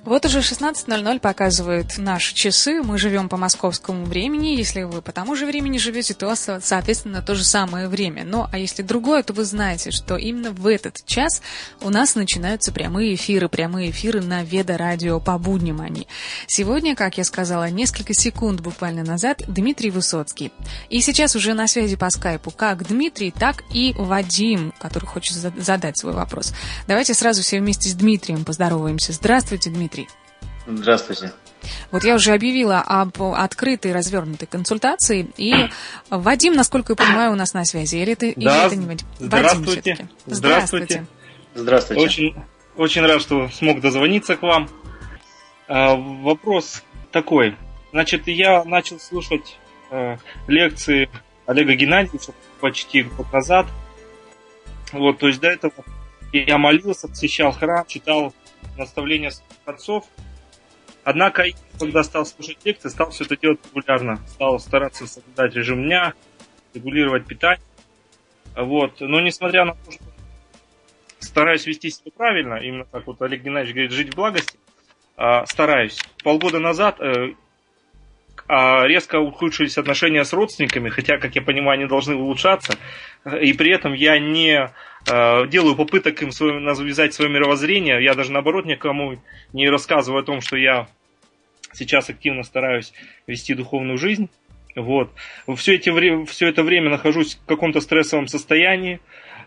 Вот уже 16:00 показывают наши часы. Мы живем по московскому времени. Если вы по тому же времени живете, то, соответственно, то же самое время. Ну, а если другое, то вы знаете, что именно в этот час у нас начинаются прямые эфиры на Веда Радио по будням они. Сегодня, как я сказала, несколько секунд буквально назад, Дмитрий Высоцкий. И сейчас уже на связи по скайпу как Дмитрий, так и Вадим, который хочет задать свой вопрос. Давайте сразу все вместе с Дмитрием поздороваемся. Здравствуйте, Дмитрий. Здравствуйте. Вот я уже объявила об открытой, развернутой консультации, и Вадим, насколько я понимаю, у нас на связи. Или это не Вадим? Здравствуйте. Здравствуйте. Здравствуйте. Очень рад, что смог дозвониться к вам. Вопрос такой. Значит, я начал слушать лекции Олега Геннадьевича почти год назад. Вот, то есть до этого я молился, посещал храм, читал наставления отцов. Однако, когда стал слушать лекции, стал все это делать регулярно. Стал стараться соблюдать режим дня, регулировать питание. Вот. Но несмотря на то, что стараюсь вести себя правильно, именно как вот Олег Геннадьевич говорит, жить в благости, стараюсь. Полгода назад резко ухудшились отношения с родственниками, хотя, как я понимаю, они должны улучшаться. И при этом я не делаю попыток им навязать свое мировоззрение. Я даже наоборот никому не рассказываю о том, что я сейчас активно стараюсь вести духовную жизнь. Вот. Все это время нахожусь в каком-то стрессовом состоянии.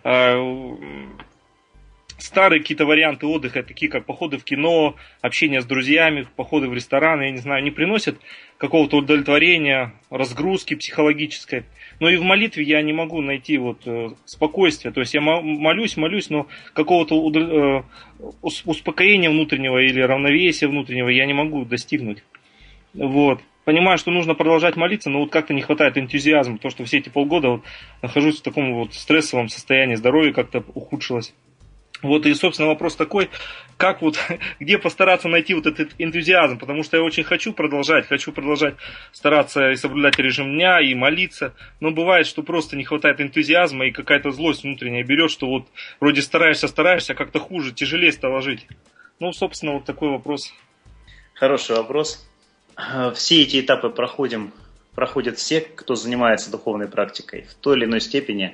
Старые какие-то варианты отдыха, такие как походы в кино, общение с друзьями, походы в рестораны, я не знаю, не приносят какого-то удовлетворения, разгрузки психологической. Но и в молитве я не могу найти спокойствия. То есть я молюсь, но какого-то успокоения внутреннего или равновесия внутреннего я не могу достигнуть. Вот. Понимаю, что нужно продолжать молиться, но вот как-то не хватает энтузиазма, потому что все эти полгода нахожусь в таком стрессовом состоянии, здоровье как-то ухудшилось. Вот и, собственно, вопрос такой, где постараться найти этот энтузиазм, потому что я очень хочу продолжать стараться и соблюдать режим дня, и молиться, но бывает, что просто не хватает энтузиазма, и какая-то злость внутренняя берет, что вроде стараешься, а как-то хуже, тяжелее стало жить. Ну, собственно, такой вопрос. Хороший вопрос. Все эти этапы проходят все, кто занимается духовной практикой, в той или иной степени.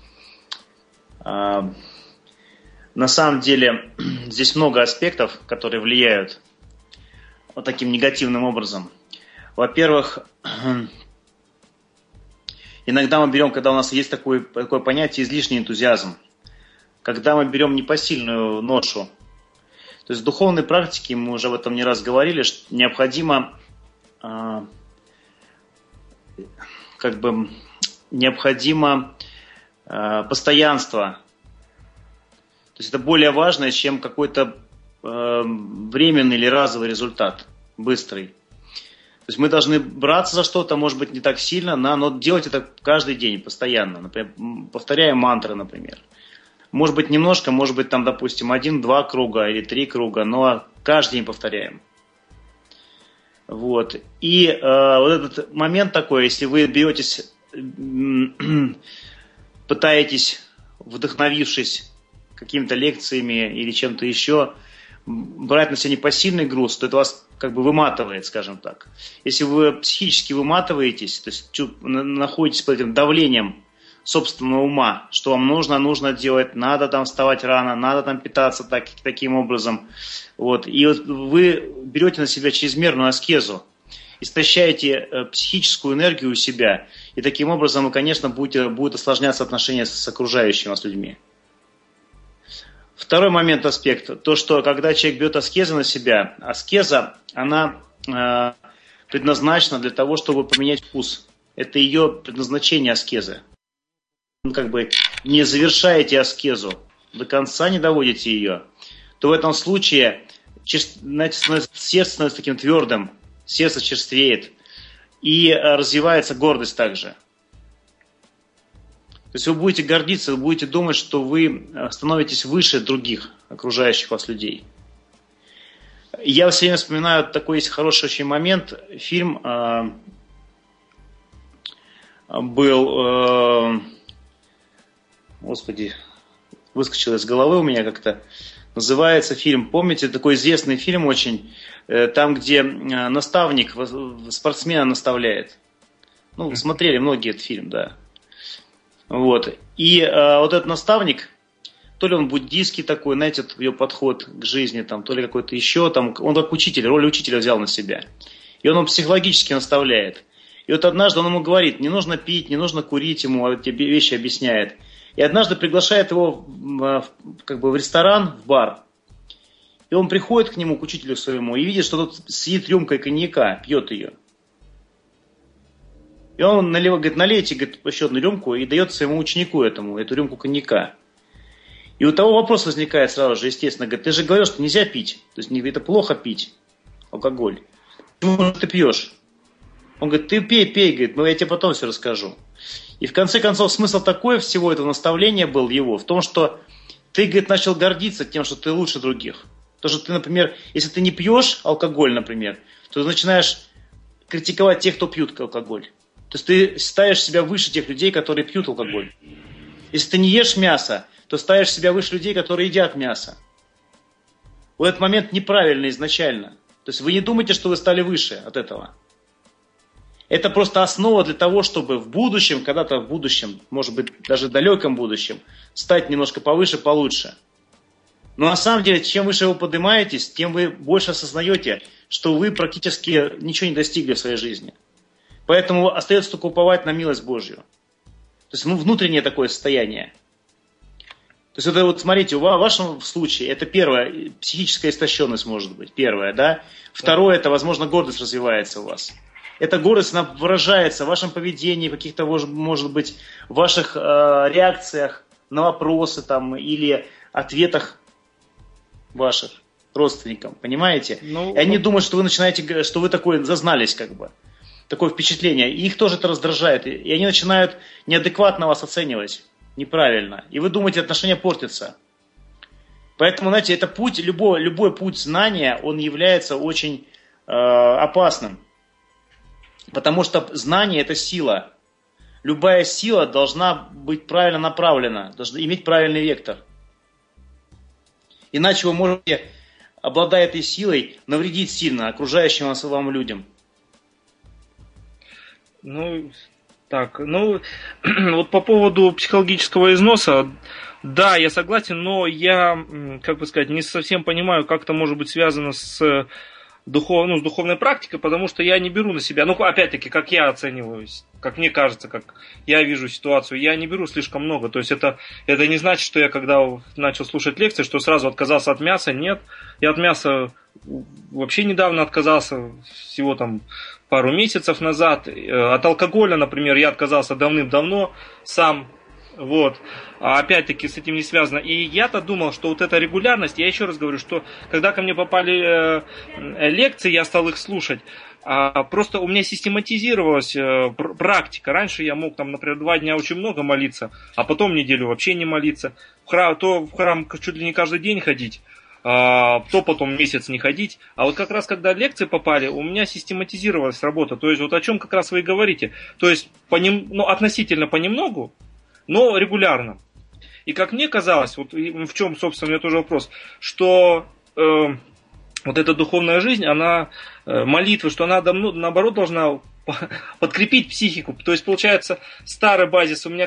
На самом деле, здесь много аспектов, которые влияют таким негативным образом. Во-первых, иногда мы берем, когда у нас есть такое понятие излишний энтузиазм, когда мы берем непосильную ношу. То есть в духовной практике, мы уже об этом не раз говорили, что необходимо постоянство. То есть это более важно, чем какой-то временный или разовый результат, быстрый. То есть мы должны браться за что-то, может быть, не так сильно, но делать это каждый день, постоянно. Например, повторяя мантры, например. Может быть, немножко, может быть, там, допустим, 1-2 круга или 3 круга, но каждый день повторяем. Вот. И вот этот момент такой, если вы пытаетесь, вдохновившись какими-то лекциями или чем-то еще, брать на себя непосильный груз, то это вас как бы выматывает, скажем так. Если вы психически выматываетесь, то есть находитесь под этим давлением собственного ума, что вам нужно делать, надо там вставать рано, надо там питаться таким образом, вот, и вы берете на себя чрезмерную аскезу, истощаете психическую энергию у себя, и таким образом, конечно, будет осложняться отношения с окружающими вас людьми. Второй аспект, то, что когда человек берет аскезу на себя, аскеза, она предназначена для того, чтобы поменять вкус. Это ее предназначение аскезы. Вы не завершаете аскезу, до конца не доводите ее, то в этом случае сердце становится таким твердым, сердце черствеет, и развивается гордость также. То есть вы будете гордиться, вы будете думать, что вы становитесь выше других окружающих вас людей. Я все время вспоминаю, такой есть хороший очень момент. Фильм был, господи, выскочил из головы у меня как-то. Называется фильм, помните, такой известный фильм очень, там, где наставник спортсмена наставляет. Ну, смотрели многие этот фильм, да. Вот. И вот этот наставник, то ли он буддийский такой, знаете, ее подход к жизни, там, то ли какой-то еще, там, он как учитель, роль учителя взял на себя. И он психологически наставляет. И вот однажды он ему говорит, не нужно пить, не нужно курить, ему эти вещи объясняет. И однажды приглашает его как бы в ресторан, в бар. И он приходит к нему, к учителю своему, и видит, что тот сидит рюмкой коньяка, пьет ее. И он говорит, налейте, говорит, еще одну рюмку и дает своему ученику эту рюмку коньяка. И у того вопрос возникает сразу же, естественно, говорит, ты же говорил, что нельзя пить. То есть это плохо пить алкоголь. Почему же ты пьешь? Он говорит, ты пей, говорит, но я тебе потом все расскажу. И в конце концов смысл такой всего этого наставления был его, в том, что ты, говорит, начал гордиться тем, что ты лучше других. То, что ты, например, если ты не пьешь алкоголь, например, то ты начинаешь критиковать тех, кто пьют алкоголь. То есть ты ставишь себя выше тех людей, которые пьют алкоголь. Если ты не ешь мясо, то ставишь себя выше людей, которые едят мясо. Вот этот момент неправильный изначально. То есть вы не думаете, что вы стали выше от этого. Это просто основа для того, чтобы в будущем, когда-то в будущем, может быть, даже в далеком будущем, стать немножко повыше, получше. Но на самом деле, чем выше вы поднимаетесь, тем вы больше осознаете, что вы практически ничего не достигли в своей жизни. Поэтому остается только уповать на милость Божью. То есть внутреннее такое состояние. То есть это вот, смотрите, в вашем случае это первое, психическая истощенность может быть, первое, да. Второе, это, возможно, гордость развивается у вас. Эта гордость, она выражается в вашем поведении, в каких-то, может быть, ваших реакциях на вопросы там, или ответах ваших родственникам, понимаете? И они думают, что вы начинаете, что вы такой зазнались, как бы. Такое впечатление. И их тоже это раздражает. И они начинают неадекватно вас оценивать. Неправильно. И вы думаете, отношения портятся. Поэтому, знаете, это путь, любой путь знания, он является очень опасным. Потому что знание – это сила. Любая сила должна быть правильно направлена, должна иметь правильный вектор. Иначе вы можете, обладая этой силой, навредить сильно окружающим вам людям. Вот по поводу психологического износа, да, я согласен, но я, не совсем понимаю, как это может быть связано с духовной практикой, потому что я не беру на себя, опять-таки, как я оцениваюсь, как мне кажется, как я вижу ситуацию, я не беру слишком много, то есть это не значит, что я когда начал слушать лекции, что сразу отказался от мяса, нет, я от мяса вообще недавно отказался, всего там пару месяцев назад, от алкоголя, например, я отказался давным-давно сам, вот. А опять-таки с этим не связано. И я-то думал, что вот эта регулярность, я еще раз говорю, что когда ко мне попали лекции, я стал их слушать, просто у меня систематизировалась практика. Раньше я мог, например, 2 дня очень много молиться, а потом неделю вообще не молиться. В храм чуть ли не каждый день ходить, то потом месяц не ходить. А вот как раз когда лекции попали, у меня систематизировалась работа. То есть вот о чем как раз вы и говорите. То есть относительно понемногу, но регулярно. И как мне казалось, вот в чем, собственно, у меня тоже вопрос, что вот эта духовная жизнь, она, молитва, что она, наоборот, должна подкрепить психику. То есть, получается, старый базис у меня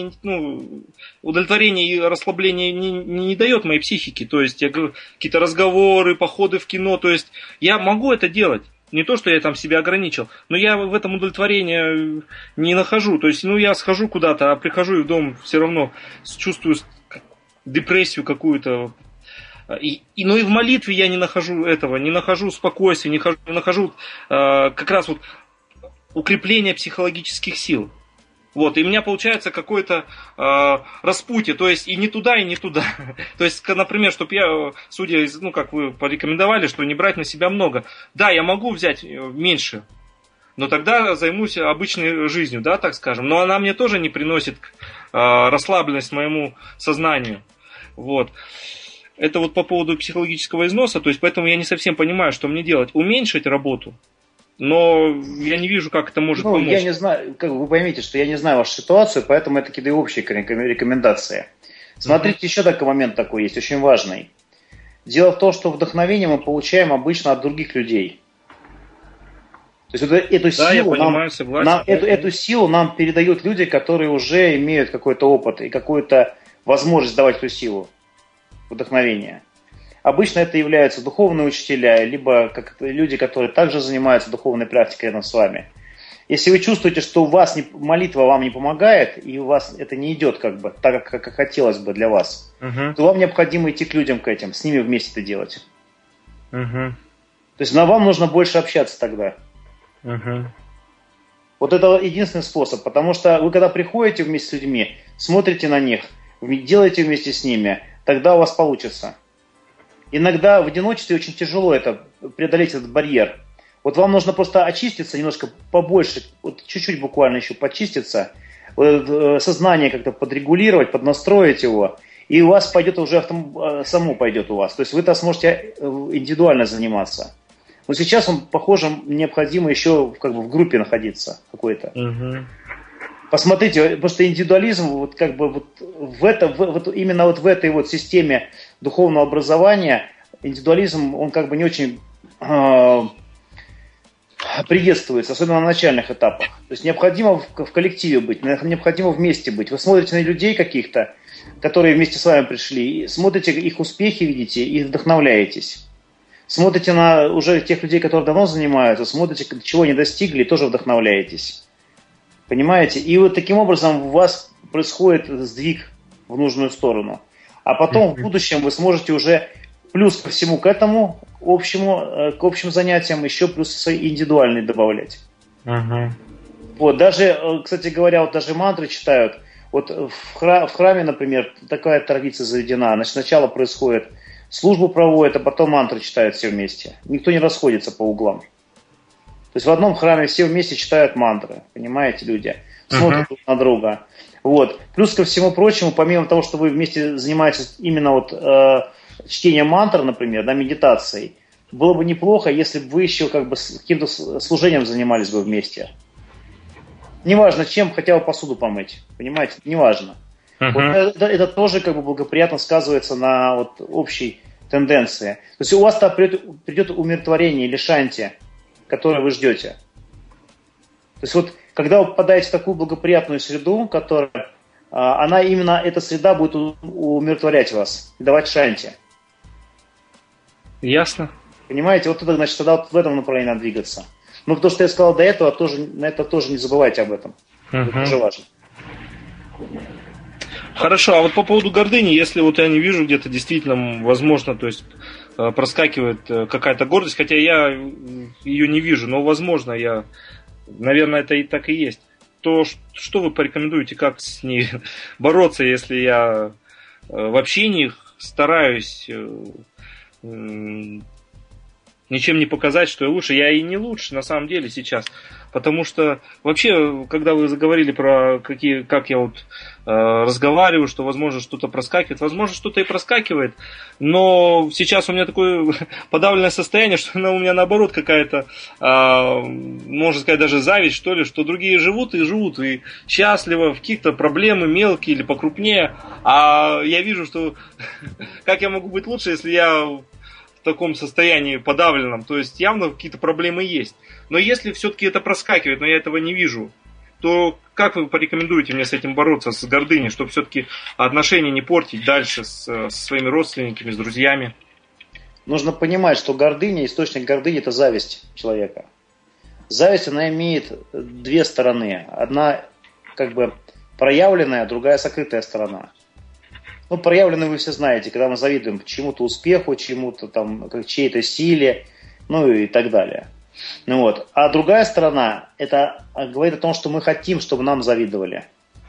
удовлетворение и расслабление не дает моей психике. То есть, я говорю, какие-то разговоры, походы в кино, то есть, я могу это делать. Не то, что я там себя ограничил, но я в этом удовлетворения не нахожу. То есть, я схожу куда-то, а прихожу и в дом все равно чувствую депрессию какую-то. И в молитве я не нахожу этого, не нахожу спокойствия, не нахожу как раз вот укрепления психологических сил. Вот, и у меня получается какое-то распутье, то есть и не туда, и не туда. То есть, например, чтобы я, судя из, как вы порекомендовали, что не брать на себя много. Да, я могу взять меньше, но тогда займусь обычной жизнью, да, так скажем. Но она мне тоже не приносит расслабленность моему сознанию. Вот. Это вот по поводу психологического износа, то есть поэтому я не совсем понимаю, что мне делать. Уменьшить работу? Но я не вижу, как это может помочь. Я не знаю, как вы поймите, что я не знаю вашу ситуацию, поэтому я таки даю общие рекомендации. Смотрите, еще такой момент такой есть, очень важный. Дело в том, что вдохновение мы получаем обычно от других людей. То есть вот эту силу, эту силу нам передают люди, которые уже имеют какой-то опыт и какую-то возможность давать эту силу, вдохновение. Обычно это являются духовные учителя, либо люди, которые также занимаются духовной практикой рядом с вами. Если вы чувствуете, что у вас молитва вам не помогает, и у вас это не идет так, как хотелось бы для вас, то вам необходимо идти к людям, к этим, с ними вместе это делать. То есть вам нужно больше общаться тогда. Вот это единственный способ, потому что вы когда приходите вместе с людьми, смотрите на них, делаете вместе с ними, тогда у вас получится. Иногда в одиночестве очень тяжело преодолеть этот барьер. Вот вам нужно просто очиститься немножко побольше, вот чуть-чуть буквально еще почиститься, сознание как-то подрегулировать, поднастроить его, и у вас пойдет уже само пойдет у вас. То есть вы-то сможете индивидуально заниматься. Но сейчас похоже, необходимо еще в группе находиться какой-то. Посмотрите, просто индивидуализм именно в этой системе духовного образования, индивидуализм, он не очень приветствуется, особенно на начальных этапах. То есть необходимо в коллективе быть, необходимо вместе быть. Вы смотрите на людей каких-то, которые вместе с вами пришли, смотрите их успехи, видите, и вдохновляетесь. Смотрите на уже тех людей, которые давно занимаются, смотрите, чего они достигли, и тоже вдохновляетесь. Понимаете? И вот таким образом у вас происходит сдвиг в нужную сторону. А потом в будущем вы сможете уже плюс ко всему к этому к общим занятиям еще плюс свои индивидуальные добавлять. Вот, даже, кстати говоря, даже мантры читают. Вот в храме, например, такая традиция заведена. Значит, сначала происходит службу проводят, а потом мантры читают все вместе. Никто не расходится по углам. То есть в одном храме все вместе читают мантры. Понимаете, люди? Смотрят друг на друга. Вот. Плюс ко всему прочему, помимо того, что вы вместе занимаетесь именно чтением мантр, например, медитацией, было бы неплохо, если бы вы еще с каким-то служением занимались бы вместе. Неважно чем, хотя бы посуду помыть. Понимаете? Неважно. Вот это тоже благоприятно сказывается на общей тенденции. То есть у вас придет умиротворение или шанти, которое вы ждете. То есть когда вы попадаете в такую благоприятную среду, эта среда будет умиротворять вас, давать шанти. Ясно. Понимаете, тогда в этом направлении надо двигаться. Но то, что я сказал до этого, на это тоже не забывайте об этом. Это тоже важно. Хорошо, а по поводу гордыни, если я не вижу где-то действительно, возможно, то есть проскакивает какая-то гордость, хотя я ее не вижу, но возможно, наверное, это и так и есть, то что вы порекомендуете, как с ней бороться, если я в общении стараюсь ничем не показать, что я лучше. Я и не лучше, на самом деле, сейчас. Потому что, вообще, когда вы заговорили про как я разговариваю, что, возможно, что-то проскакивает. Возможно, что-то и проскакивает. Но сейчас у меня такое подавленное состояние, что у меня, наоборот, какая-то, можно сказать, даже зависть, что ли, что другие живут и счастливо, в каких-то проблемы мелкие или покрупнее. А я вижу, что как я могу быть лучше, если я в таком состоянии подавленном, то есть явно какие-то проблемы есть. Но если все-таки это проскакивает, но я этого не вижу, то как вы порекомендуете мне с этим бороться, с гордыней, чтобы все-таки отношения не портить дальше со своими родственниками, с друзьями? Нужно понимать, что гордыня, источник гордыни – это зависть человека. Зависть, она имеет две стороны. Одна проявленная, другая сокрытая сторона. Проявленную вы все знаете, когда мы завидуем чему-то успеху, чему-то чьей-то силе, и так далее. А другая сторона, это говорит о том, что мы хотим, чтобы нам завидовали.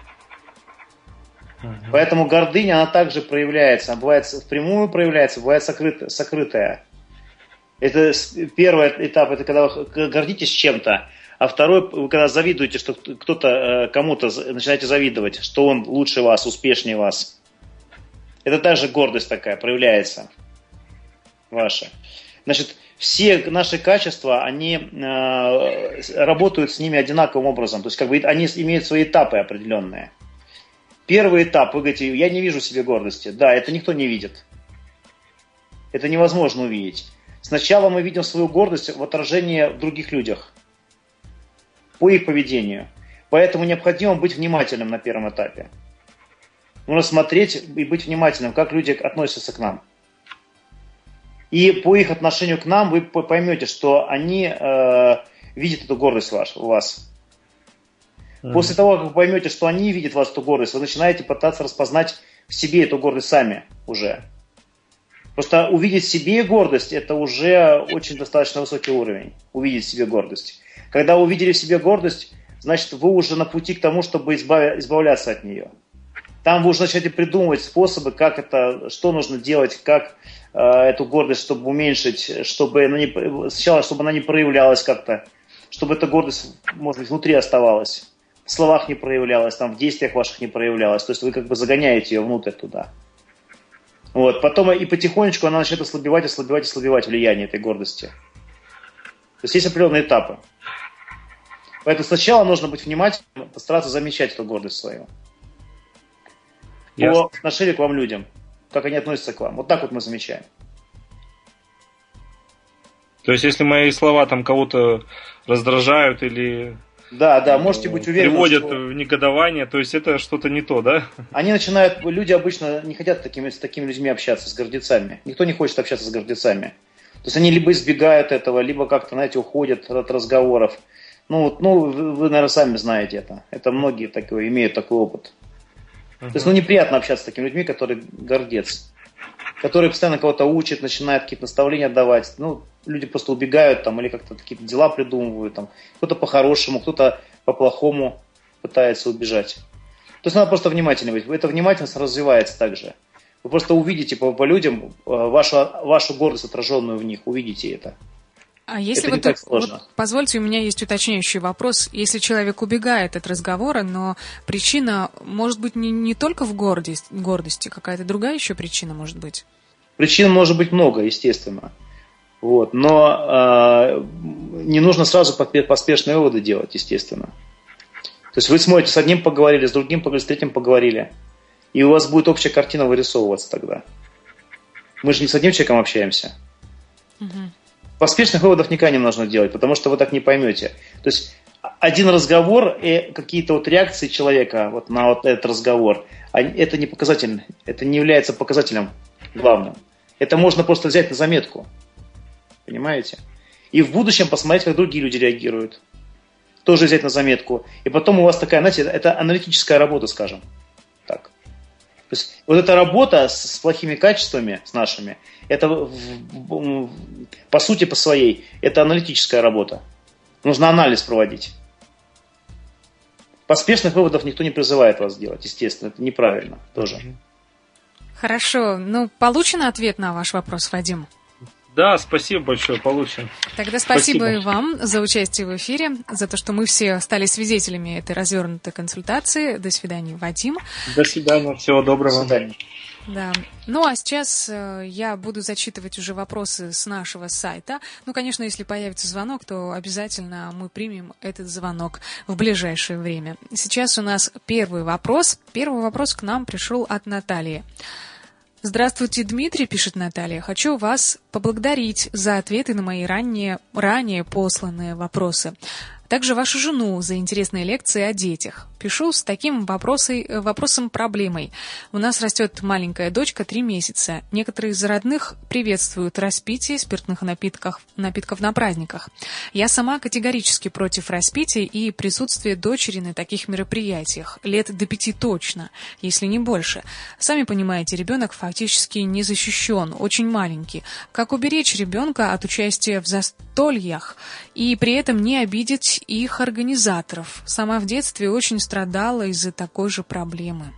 Поэтому гордыня, она также проявляется. Она бывает впрямую проявляется, бывает сокрытая. Это первый этап, это когда вы гордитесь чем-то, а второй, вы когда завидуете, что кто-то кому-то начинаете завидовать, что он лучше вас, успешнее вас. Это также гордость такая проявляется ваша. Значит, все наши качества, они работают с ними одинаковым образом. То есть они имеют свои этапы определенные. Первый этап, вы говорите, я не вижу в себе гордости. Да, это никто не видит. Это невозможно увидеть. Сначала мы видим свою гордость в отражении в других людях, по их поведению. Поэтому необходимо быть внимательным на первом этапе. Нужно смотреть и быть внимательным, как люди относятся к нам. И по их отношению к нам вы поймете, что они видят эту гордость у вас. После того, как вы поймете, что они видят в вас эту гордость, вы начинаете пытаться распознать в себе эту гордость сами уже. Просто увидеть в себе гордость – это уже очень достаточно высокий уровень. Увидеть в себе гордость. Когда вы увидели в себе гордость, значит, вы уже на пути к тому, чтобы избавляться от нее. Там вы уже начинаете придумывать способы, как это, что нужно делать, как эту гордость, чтобы уменьшить, сначала, чтобы она не проявлялась как-то, чтобы эта гордость, может быть, внутри оставалась, в словах не проявлялась, там, в действиях ваших не проявлялась. То есть вы как бы загоняете ее внутрь туда. Вот. Потом и потихонечку она начнет ослабевать влияние этой гордости. То есть определенные этапы. Поэтому сначала нужно быть внимательным, постараться замечать эту гордость свою. По отношению к вам людям. Как они относятся к вам. Вот так вот мы замечаем. То есть, если мои слова там кого-то раздражают или да, можете быть уверены, приводят в негодование, то есть это что-то не то, да? Люди обычно не хотят с такими людьми общаться, с гордецами. Никто не хочет общаться с гордецами. То есть они либо избегают этого, либо как-то, знаете, уходят от разговоров. Вы, наверное, сами знаете это. Это многие имеют такой опыт. То есть, неприятно общаться с такими людьми, которые гордец. Которые постоянно кого-то учат, начинают какие-то наставления давать. Люди просто убегают там, или как-то какие-то дела придумывают. Там. Кто-то по-хорошему, кто-то по-плохому пытается убежать. То есть надо просто внимательно быть. Эта внимательность развивается также. Вы просто увидите по людям вашу гордость, отраженную в них. Увидите это. А если позвольте, у меня есть уточняющий вопрос. Если человек убегает от разговора, но причина может быть не только в гордости, какая-то другая еще причина может быть? Причин может быть много, естественно. Вот. Но не нужно сразу поспешные выводы делать, естественно. То есть вы смотрите, с одним поговорили, с другим поговорили, с третьим поговорили. И у вас будет общая картина вырисовываться тогда. Мы же не с одним человеком общаемся. Угу. Поспешных выводов никогда не нужно делать, потому что вы так не поймете. То есть один разговор и какие-то реакции человека на этот разговор, это не показатель, это не является показателем главным. Это можно просто взять на заметку. Понимаете? И в будущем посмотреть, как другие люди реагируют. Тоже взять на заметку. И потом у вас такая, знаете, это аналитическая работа, скажем так. То есть эта работа с плохими качествами, с нашими, это по сути по своей, это аналитическая работа. Нужно анализ проводить. Поспешных выводов никто не призывает вас делать, естественно, это неправильно тоже. Хорошо, получен ответ на ваш вопрос, Вадим? Да, спасибо большое, получен. Тогда спасибо и вам за участие в эфире, за то, что мы все стали свидетелями этой развернутой консультации. До свидания, Вадим. До свидания, всего доброго. До свидания. Да. А сейчас я буду зачитывать уже вопросы с нашего сайта. Конечно, если появится звонок, то обязательно мы примем этот звонок в ближайшее время. Сейчас у нас первый вопрос. Первый вопрос к нам пришел от Натальи. Здравствуйте, Дмитрий, пишет Наталья. Хочу вас поблагодарить за ответы на мои ранее посланные вопросы. Также вашу жену за интересные лекции о детях. Пишу с таким вопросом-проблемой. У нас растет маленькая дочка 3 месяца. Некоторые из родных приветствуют распитие спиртных напитков на праздниках. Я сама категорически против распития и присутствия дочери на таких мероприятиях. Лет до 5 точно, если не больше. Сами понимаете, ребенок фактически не защищен, очень маленький. Как уберечь ребенка от участия в застольях и при этом не обидеть их организаторов? Сама в детстве очень страдала из-за такой же проблемы.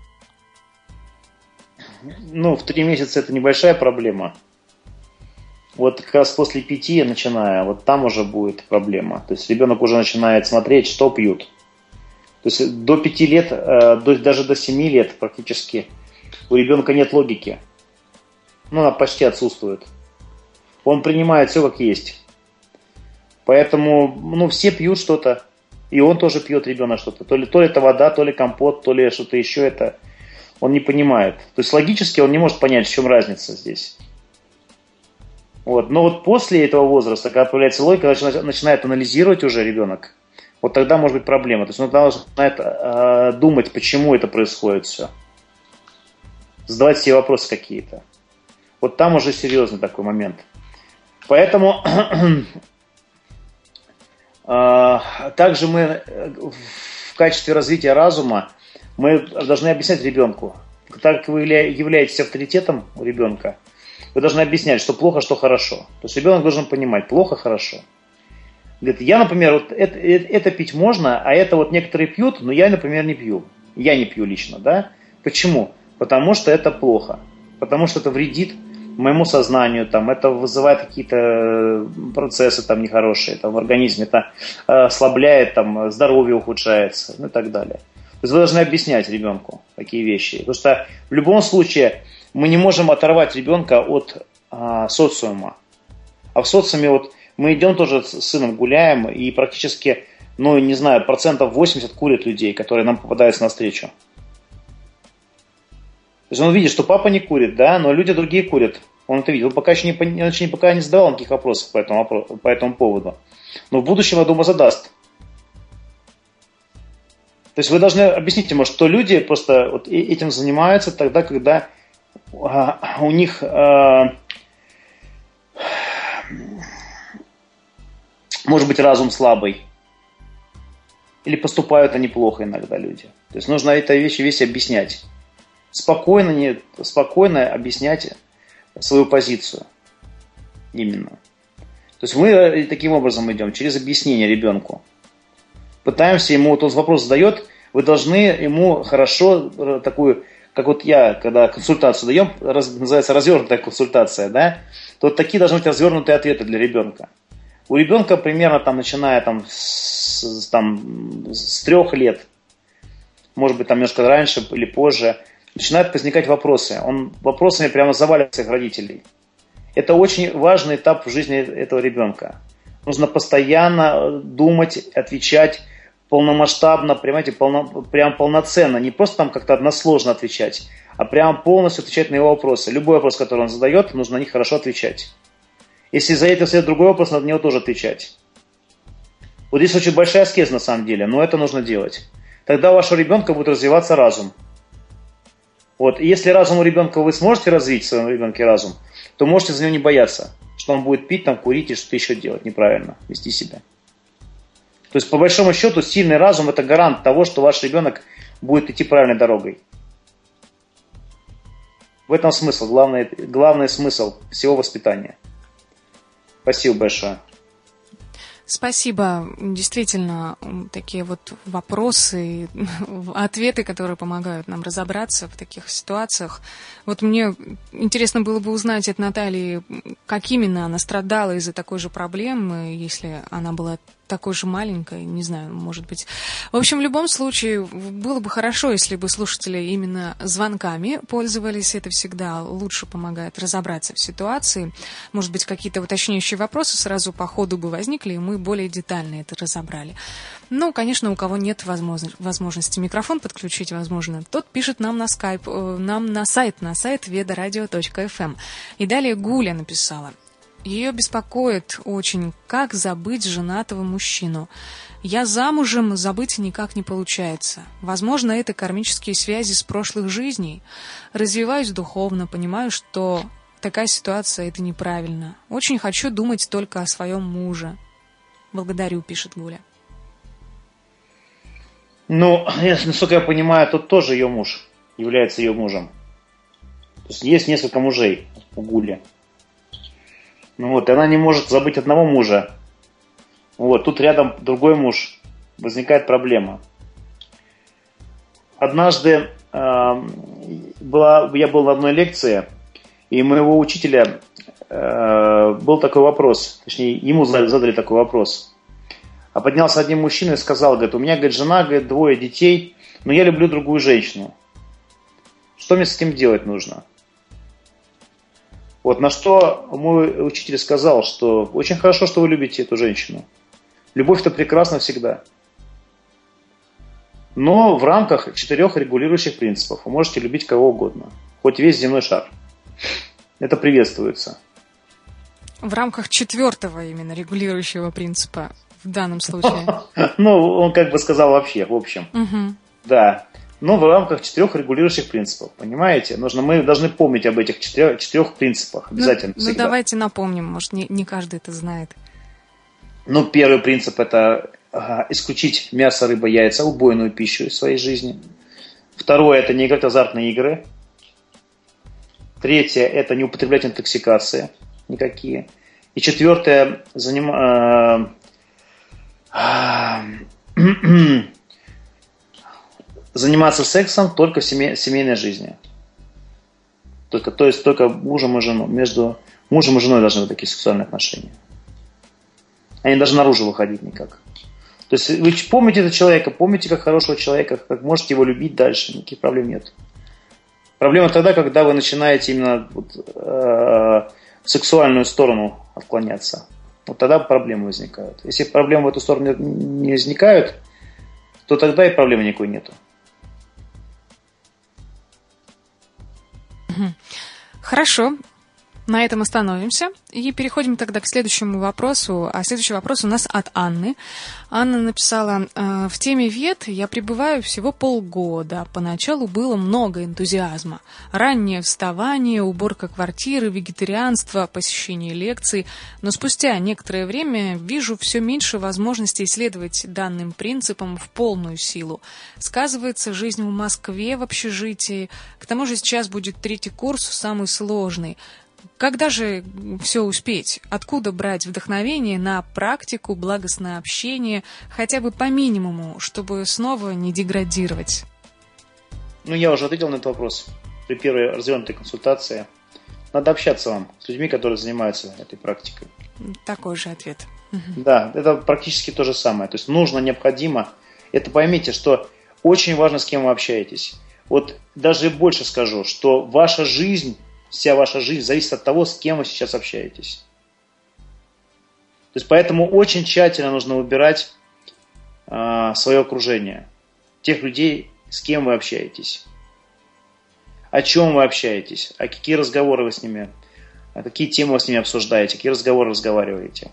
В 3 месяца это небольшая проблема. Как раз после 5 начиная, там уже будет проблема. То есть ребенок уже начинает смотреть, что пьют. То есть до 5 лет, даже до 7 лет практически у ребенка нет логики. Она почти отсутствует. Он принимает все как есть. Поэтому, все пьют что-то, и он тоже пьет, ребенок, что-то. То ли это вода, то ли компот, то ли что-то еще это. Он не понимает. То есть логически он не может понять, в чем разница здесь. Вот. Но вот после этого возраста, когда появляется логика, начинает анализировать уже ребенок, вот тогда может быть проблема. То есть он начинает думать, почему это происходит все. Задавать себе вопросы какие-то. Вот там уже серьезный такой момент. Поэтому также мы в качестве развития разума мы должны объяснять ребенку. Так как вы являетесь авторитетом у ребенка, вы должны объяснять, что плохо, что хорошо. То есть ребенок должен понимать, плохо, хорошо. Говорит, я, например, вот это пить можно, а это вот некоторые пьют, но я, например, не пью. Я не пью лично, да? Почему? Потому что это плохо. Потому что это вредит моему сознанию, там, это вызывает какие-то процессы там, нехорошие там, в организме, это ослабляет, там, здоровье ухудшается, ну и так далее. То есть вы должны объяснять ребенку такие вещи. Потому что в любом случае мы не можем оторвать ребенка от социума. А в социуме вот мы идем тоже с сыном гуляем, и практически, ну не знаю, 80% курят людей, которые нам попадаются навстречу. То есть он видит, что папа не курит, да, но люди другие курят. Он это видел. Он пока еще не задавал никаких вопросов по этому поводу. Но в будущем, я думаю, задаст. То есть вы должны объяснить ему, что люди просто вот этим занимаются тогда, когда у них может быть разум слабый. Или поступают они плохо иногда люди. То есть нужно эти вещи объяснять. Спокойно объяснять свою позицию. Именно. То есть мы таким образом идем, через объяснение ребенку. Пытаемся ему, вот он вопрос задает, вы должны ему хорошо такую, как вот я, когда консультацию даем, называется развернутая консультация, да, то вот такие должны быть развернутые ответы для ребенка. У ребенка примерно там, начиная с 3 лет, может быть там немножко раньше или позже, начинают возникать вопросы. Он вопросами прямо заваливает своих родителей. Это очень важный этап в жизни этого ребенка. Нужно постоянно думать, отвечать полномасштабно, понимаете, прям полноценно. Не просто там как-то односложно отвечать, а прям полностью отвечать на его вопросы. Любой вопрос, который он задает, нужно на них хорошо отвечать. Если за это следует другой вопрос, надо на него тоже отвечать. Вот здесь очень большая аскеза на самом деле, но это нужно делать. Тогда у вашего ребенка будет развиваться разум. Вот. И если разум у ребенка вы сможете развить в своем ребенке разум, то можете за него не бояться, что он будет пить, там, курить и что-то еще делать неправильно, вести себя. То есть, по большому счету, сильный разум – это гарант того, что ваш ребенок будет идти правильной дорогой. В этом смысл, главный смысл всего воспитания. Спасибо большое. Спасибо. Действительно, такие вот вопросы, ответы, которые помогают нам разобраться в таких ситуациях. Вот мне интересно было бы узнать от Натальи, как именно она страдала из-за такой же проблемы, если она была такой же маленькой, не знаю, может быть. В общем, в любом случае, было бы хорошо, если бы слушатели именно звонками пользовались. Это всегда лучше помогает разобраться в ситуации. Может быть, какие-то уточняющие вопросы сразу по ходу бы возникли, и мы более детально это разобрали. Ну, конечно, у кого нет возможности микрофон подключить, возможно, тот пишет нам на скайп, нам на сайт vedaradio.fm. И далее Гуля написала. Ее беспокоит очень, как забыть женатого мужчину. Я замужем, забыть никак не получается. Возможно, это кармические связи с прошлых жизней. Развиваюсь духовно, понимаю, что такая ситуация – это неправильно. Очень хочу думать только о своем муже. Благодарю, пишет Гуля. Ну, насколько я понимаю, тот тоже ее муж, является ее мужем. То есть несколько мужей у Гули. Ну вот, и она не может забыть одного мужа. Вот, тут рядом другой муж. Возникает проблема. Однажды я был на одной лекции, и у моего учителя был такой вопрос. Точнее, ему задали такой вопрос. А поднялся один мужчина и сказал, говорит, у меня, говорит, жена, говорит, 2 детей, но я люблю другую женщину. Что мне с этим делать нужно? Вот на что мой учитель сказал, что очень хорошо, что вы любите эту женщину. Любовь-то прекрасна всегда. Но в рамках 4 регулирующих принципов вы можете любить кого угодно. Хоть весь земной шар. Это приветствуется. в рамках 4-го именно регулирующего принципа в данном случае? Ну, он как бы сказал вообще, в общем. Да. Но в рамках 4 регулирующих принципов, понимаете? Мы должны помнить об этих 4 принципах обязательно. Ну, давайте напомним, может, не каждый это знает. Ну, первый принцип – это исключить мясо, рыба, яйца, убойную пищу из своей жизни. Второе – это не играть в азартные игры. Третье – это не употреблять интоксикации никакие. И четвертое – заниматься сексом только в семейной жизни. То есть только мужем и женой. Между мужем и женой должны быть такие сексуальные отношения. Они даже наружу выходить никак. То есть вы помните этого человека, помните как хорошего человека, как можете его любить дальше, никаких проблем нет. Проблема тогда, когда вы начинаете именно в сексуальную сторону отклоняться. Вот тогда проблемы возникают. Если проблемы в эту сторону не возникают, то тогда и проблемы никакой нету. Хорошо. На этом остановимся и переходим тогда к следующему вопросу. А следующий вопрос у нас от Анны. Анна написала: в теме вет я пребываю всего полгода. Поначалу было много энтузиазма. Раннее вставание, уборка квартиры, вегетарианство, посещение лекций. Но спустя некоторое время вижу все меньше возможностей исследовать данным принципам в полную силу. Сказывается жизнь в Москве в общежитии. К тому же сейчас будет 3-й курс, самый сложный. Когда же все успеть? Откуда брать вдохновение на практику, благостное общение, хотя бы по минимуму, чтобы снова не деградировать? Ну, я уже ответил на этот вопрос при первой развернутой консультации. Надо общаться вам с людьми, которые занимаются этой практикой. Такой же ответ. Да, это практически то же самое. То есть нужно, необходимо. Это поймите, что очень важно, с кем вы общаетесь. Вот даже больше скажу, что ваша жизнь... Вся ваша жизнь зависит от того, с кем вы сейчас общаетесь. То есть поэтому очень тщательно нужно выбирать свое окружение. Тех людей, с кем вы общаетесь. О чем вы общаетесь. А какие разговоры вы с ними, какие темы вы с ними обсуждаете, какие разговоры разговариваете.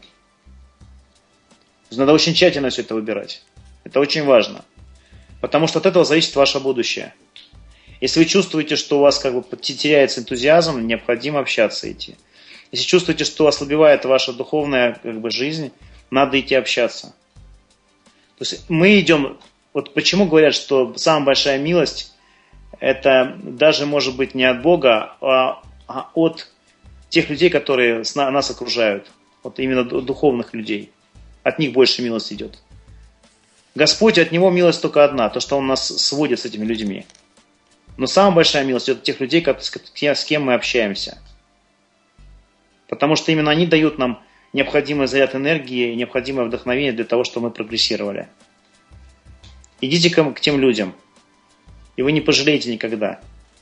Надо очень тщательно все это выбирать. Это очень важно. Потому что от этого зависит ваше будущее. Если вы чувствуете, что у вас как бы теряется энтузиазм, необходимо общаться идти. Если чувствуете, что ослабевает ваша духовная как бы жизнь, надо идти общаться. То есть мы идем... Вот почему говорят, что самая большая милость это даже может быть не от Бога, а от тех людей, которые нас окружают. Вот именно духовных людей. От них больше милость идет. Господь, от Него милость только одна, то, что Он нас сводит с этими людьми. Но самая большая милость от тех людей, с кем мы общаемся. Потому что именно они дают нам необходимый заряд энергии, необходимое вдохновение для того, чтобы мы прогрессировали. Идите к тем людям, и вы не пожалеете никогда.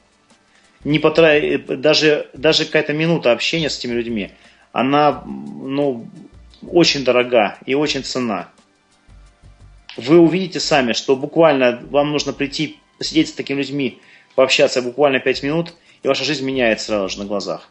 Даже какая-то минута общения с этими людьми, она очень дорога и очень ценна. Вы увидите сами, что буквально вам нужно прийти, посидеть с такими людьми, пообщаться буквально 5 минут, и ваша жизнь меняется сразу же на глазах.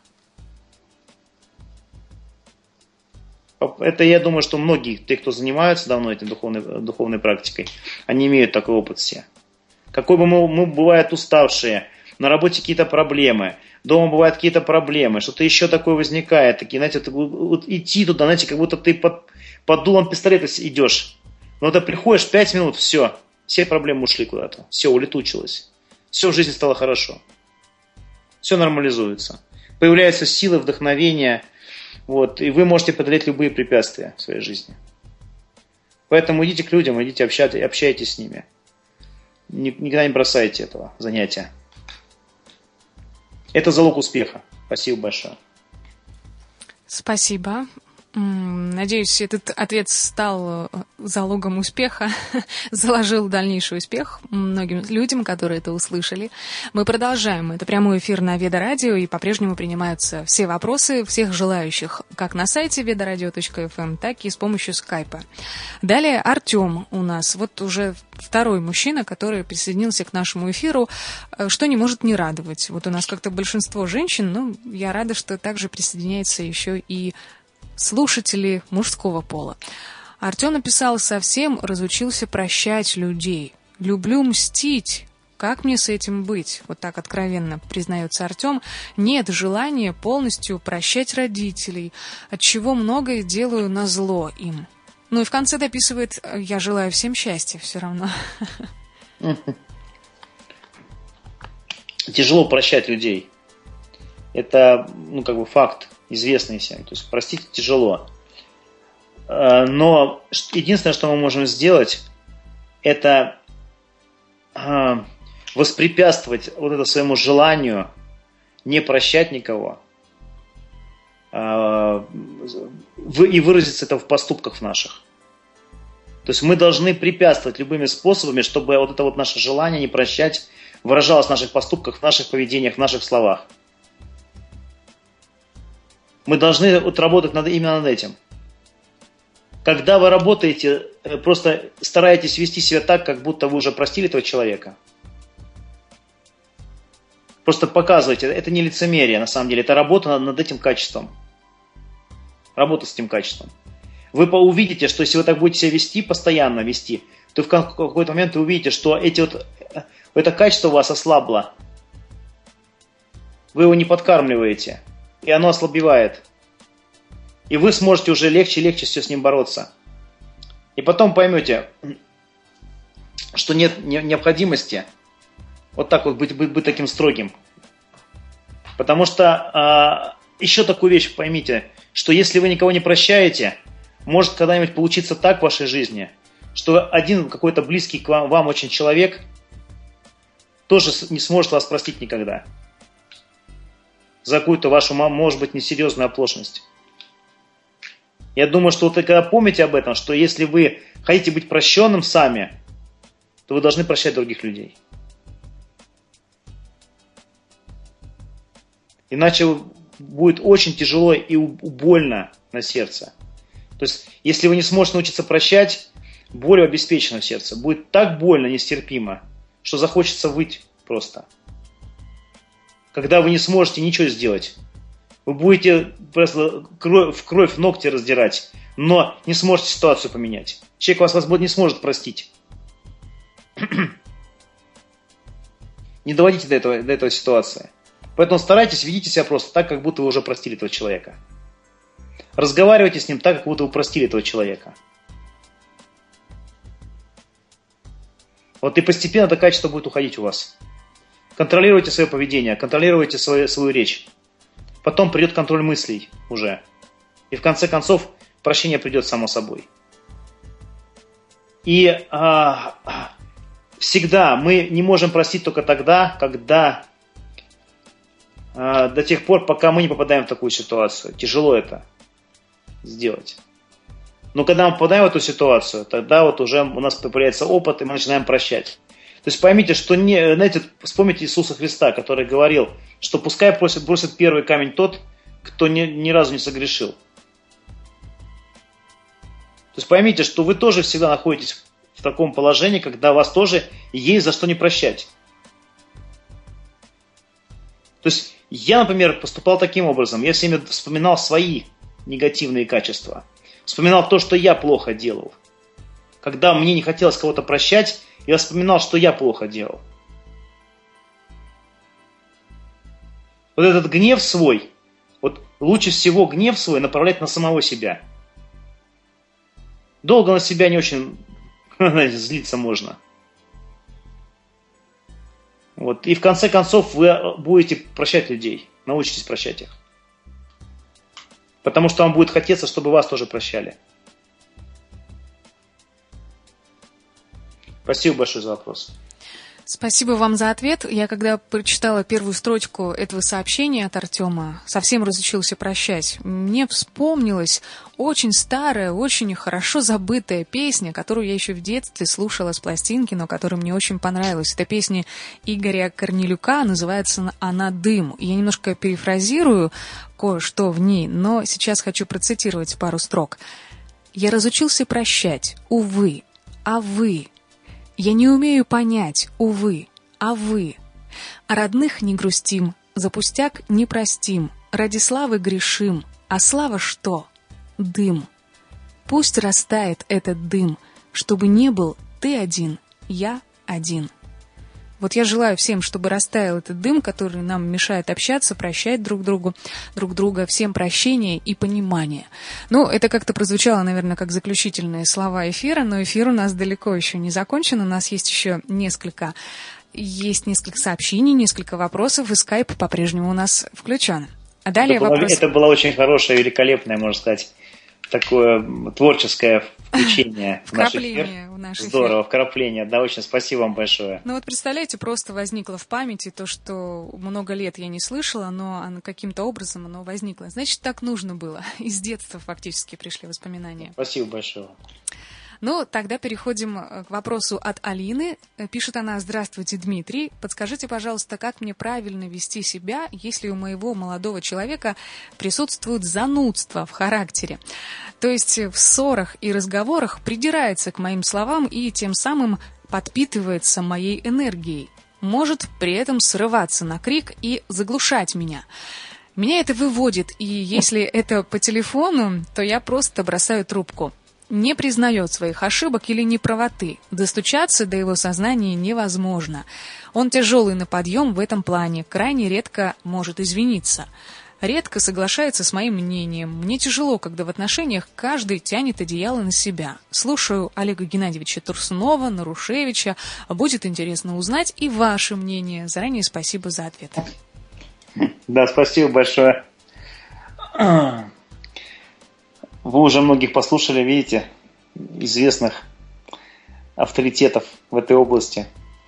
Это, я думаю, что многие, те, кто занимаются давно этой духовной практикой, они имеют такой опыт все. Какой бы мы бывают уставшие, на работе какие-то проблемы, дома бывают какие-то проблемы, что-то еще такое возникает, такие, знаете, вот идти туда, знаете, как будто ты под дулом пистолета идешь. Но ты приходишь 5 минут, все проблемы ушли куда-то, все улетучилось. Все в жизни стало хорошо. Все нормализуется. Появляются силы, вдохновение. И вы можете преодолеть любые препятствия в своей жизни. Поэтому идите к людям, идите общайтесь с ними. Никогда не бросайте этого занятия. Это залог успеха. Спасибо большое. Спасибо. Надеюсь, этот ответ стал залогом успеха, заложил дальнейший успех многим людям, которые это услышали. Мы продолжаем. Это прямой эфир на Веда-радио, и по-прежнему принимаются все вопросы всех желающих, как на сайте vedaradio.fm, так и с помощью скайпа. Далее Артем у нас, вот уже второй мужчина, который присоединился к нашему эфиру, что не может не радовать. Вот у нас как-то большинство женщин, но я рада, что также присоединяется еще и слушатели мужского пола. Артем написал: совсем разучился прощать людей. Люблю мстить. Как мне с этим быть? Вот так откровенно признается Артем. Нет желания полностью прощать родителей, отчего многое делаю назло им. Ну и в конце дописывает: я желаю всем счастья все равно. Тяжело прощать людей. Это, факт, известный всем. То есть простить тяжело. Но единственное, что мы можем сделать, это воспрепятствовать вот это своему желанию не прощать никого и выразиться это в поступках наших. То есть мы должны препятствовать любыми способами, чтобы вот это вот наше желание не прощать выражалось в наших поступках, в наших поведениях, в наших словах. Мы должны работать именно над этим. Когда вы работаете, просто стараетесь вести себя так, как будто вы уже простили этого человека. Просто показывайте, это не лицемерие, на самом деле, это работа над этим качеством. Работа с этим качеством. Вы увидите, что если вы так будете себя вести, постоянно вести, то в какой-то момент вы увидите, что это качество у вас ослабло. Вы его не подкармливаете, и оно ослабевает. И вы сможете уже легче и легче все с ним бороться. И потом поймете, что нет необходимости вот так вот быть таким строгим. Потому что еще такую вещь поймите, что если вы никого не прощаете, может когда-нибудь получиться так в вашей жизни, что один какой-то близкий к вам очень человек тоже не сможет вас простить никогда. За какую-то вашу, может быть, несерьезную оплошность. Я думаю, что вот вы когда помните об этом, что если вы хотите быть прощенным сами, то вы должны прощать других людей. Иначе будет очень тяжело и больно на сердце. То есть, если вы не сможете научиться прощать, боль обеспечена в сердце. Будет так больно, нестерпимо, что захочется выть просто. Когда вы не сможете ничего сделать. Вы будете просто в кровь ногти раздирать, но не сможете ситуацию поменять. Человек вас не сможет простить. Не доводите до этой ситуации. Поэтому старайтесь, ведите себя просто так, как будто вы уже простили этого человека. Разговаривайте с ним так, как будто вы простили этого человека. Вот и постепенно это качество будет уходить у вас. Контролируйте свое поведение, контролируйте свою речь. Потом придет контроль мыслей уже. И в конце концов прощение придет само собой. И всегда мы не можем простить только тогда, когда до тех пор, пока мы не попадаем в такую ситуацию. Тяжело это сделать. Но когда мы попадаем в эту ситуацию, тогда вот уже у нас появляется опыт, и мы начинаем прощать. То есть поймите, что вспомните Иисуса Христа, который говорил, что пускай бросит первый камень тот, кто ни разу не согрешил. То есть поймите, что вы тоже всегда находитесь в таком положении, когда вас тоже есть за что не прощать. То есть я, например, поступал таким образом. Я всеми вспоминал свои негативные качества. Вспоминал то, что я плохо делал. Когда мне не хотелось кого-то прощать, я вспоминал, что я плохо делал. Вот этот гнев свой, вот лучше всего гнев свой направлять на самого себя. Долго на себя не очень злиться можно. Вот. И в конце концов вы будете прощать людей. Научитесь прощать их. Потому что вам будет хотеться, чтобы вас тоже прощали. Спасибо большое за вопрос. Спасибо вам за ответ. Я когда прочитала первую строчку этого сообщения от Артема, совсем разучился прощать, мне вспомнилась очень старая, очень хорошо забытая песня, которую я еще в детстве слушала с пластинки, но которая мне очень понравилась. Это песня Игоря Корнелюка, называется она «Дым». Я немножко перефразирую кое-что в ней, но сейчас хочу процитировать пару строк. «Я разучился прощать, увы, а вы... Я не умею понять, увы, а вы. О родных не грустим, за пустяк не простим, ради славы грешим, а слава что? дым. Пусть растает этот дым, чтобы не был ты один, я один. Вот я желаю всем, чтобы растаял этот дым, который нам мешает общаться, прощать друг друга, всем прощения и понимания. Ну, это как-то прозвучало, наверное, как заключительные слова эфира, но эфир у нас далеко еще не закончен, у нас есть еще несколько сообщений, несколько вопросов, и скайп по-прежнему у нас включен. А далее вопрос... Это было очень хорошее, великолепное, можно сказать, такое творческое включение в наш эфир. Здорово, вкрапление. Да, очень спасибо вам большое. Ну вот представляете, просто возникло в памяти то, что много лет я не слышала, но каким-то образом оно возникло. Значит, так нужно было. Из детства фактически пришли воспоминания. Спасибо большое. Ну, тогда переходим к вопросу от Алины. Пишет она: «Здравствуйте, Дмитрий. Подскажите, пожалуйста, как мне правильно вести себя, если у моего молодого человека присутствует занудство в характере? То есть в ссорах и разговорах придирается к моим словам и тем самым подпитывается моей энергией. Может при этом срываться на крик и заглушать меня. Меня это выводит, и если это по телефону, то я просто бросаю трубку. Не признает своих ошибок или неправоты. Достучаться до его сознания невозможно. Он тяжелый на подъем в этом плане, крайне редко может извиниться. Редко соглашается с моим мнением. Мне тяжело, когда в отношениях каждый тянет одеяло на себя. Слушаю Олега Геннадьевича Турсунова, Нарушевича. Будет интересно узнать и ваше мнение. Заранее спасибо за ответ». Да, спасибо большое. Вы уже многих послушали, видите, известных авторитетов в этой области.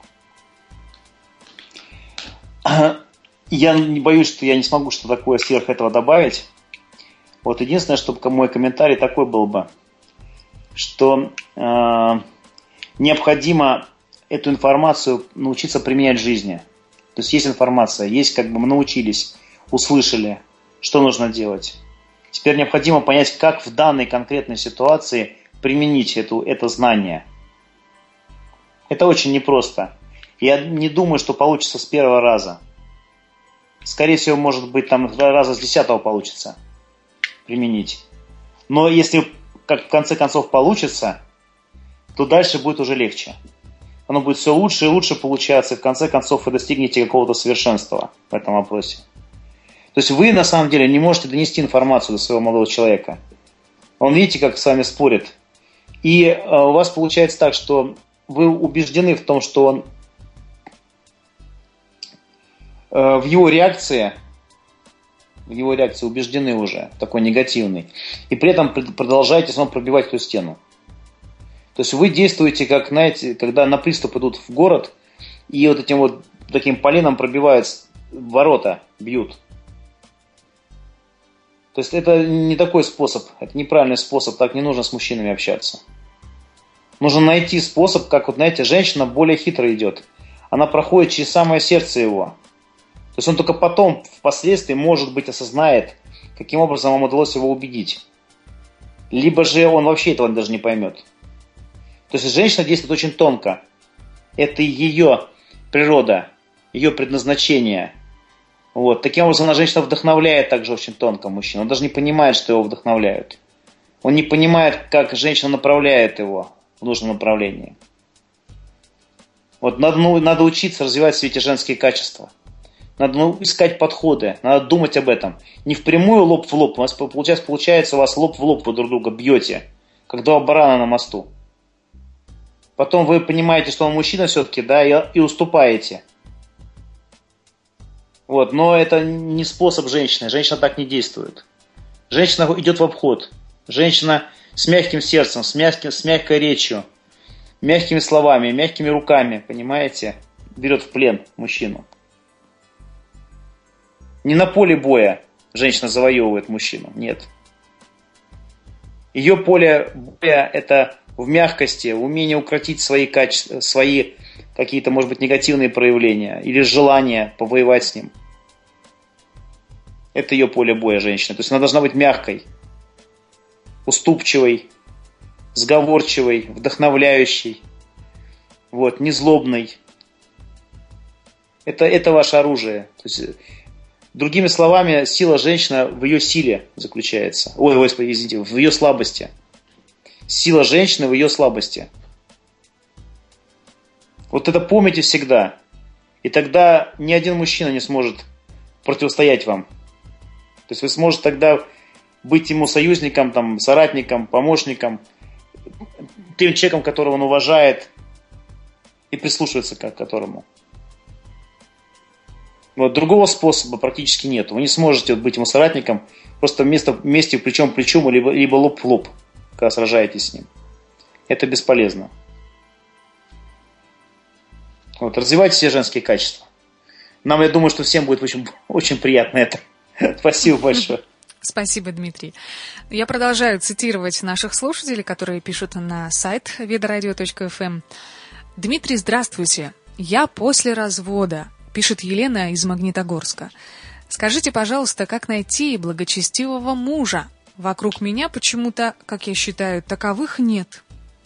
Я не боюсь, что я не смогу что-то такое сверх этого добавить. Вот единственное, что мой комментарий такой был бы, что необходимо эту информацию научиться применять в жизни. То есть информация, есть мы научились, услышали, что нужно делать. Теперь необходимо понять, как в данной конкретной ситуации применить это знание. Это очень непросто. Я не думаю, что получится с первого раза. Скорее всего, может быть, раза с 10-го получится применить. Но если в конце концов получится, то дальше будет уже легче. Оно будет все лучше и лучше получаться, и в конце концов вы достигнете какого-то совершенства в этом вопросе. То есть вы на самом деле не можете донести информацию до своего молодого человека. Он, видите, как с вами спорит. И у вас получается так, что вы убеждены в том, что он в его реакции убеждены уже, такой негативный. И при этом продолжаете снова пробивать эту стену. То есть вы действуете, как, знаете, когда на приступ идут в город, и вот этим вот таким поленом пробивают ворота, бьют. То есть это не такой способ, это неправильный способ, так не нужно с мужчинами общаться. Нужно найти способ, как, вот знаете, женщина более хитро идет. Она проходит через самое сердце его. То есть он только потом, впоследствии, может быть, осознает, каким образом вам удалось его убедить. Либо же он вообще этого даже не поймет. То есть женщина действует очень тонко. Это ее природа, ее предназначение. Вот. Таким образом, женщина вдохновляет также очень тонко мужчину. Он даже не понимает, что его вдохновляют. Он не понимает, как женщина направляет его в нужном направлении. Вот надо учиться развивать все эти женские качества. Надо искать подходы, надо думать об этом. Не впрямую лоб в лоб. У вас получается, у вас лоб в лоб вы друг друга бьете, как два барана на мосту. Потом вы понимаете, что он мужчина все-таки, да, и уступаете. Вот, но это не способ женщины. Женщина так не действует. Женщина идет в обход. Женщина с мягким сердцем, с мягкой речью, мягкими словами, мягкими руками, понимаете, берет в плен мужчину. Не на поле боя женщина завоевывает мужчину, нет. Ее поле боя – это в мягкости, в умении укротить свои качества, свои какие-то, может быть, негативные проявления или желание повоевать с ним. Это ее поле боя женщины. То есть она должна быть мягкой, уступчивой, сговорчивой, вдохновляющей, вот, незлобной. Это ваше оружие. То есть Другими словами, сила женщины в ее силе заключается. Ой, господи, извините, в ее слабости. Сила женщины в ее слабости. Вот это помните всегда. И тогда ни один мужчина не сможет противостоять вам. То есть вы сможете тогда быть ему союзником, там, соратником, помощником, тем человеком, которого он уважает и прислушивается к которому. Вот, другого способа практически нет. Вы не сможете быть ему соратником просто вместе плечом к плечу, либо лоб в лоб, когда сражаетесь с ним. Это бесполезно. Вот, развивайте все женские качества. Нам, я думаю, что всем будет очень, очень приятно это. Спасибо большое. Спасибо, Дмитрий. Я продолжаю цитировать наших слушателей, которые пишут на сайт vedoradio.fm. Дмитрий, здравствуйте. Я после развода, пишет Елена из Магнитогорска. Скажите, пожалуйста, как найти благочестивого мужа? Вокруг меня почему-то, как я считаю, таковых нет.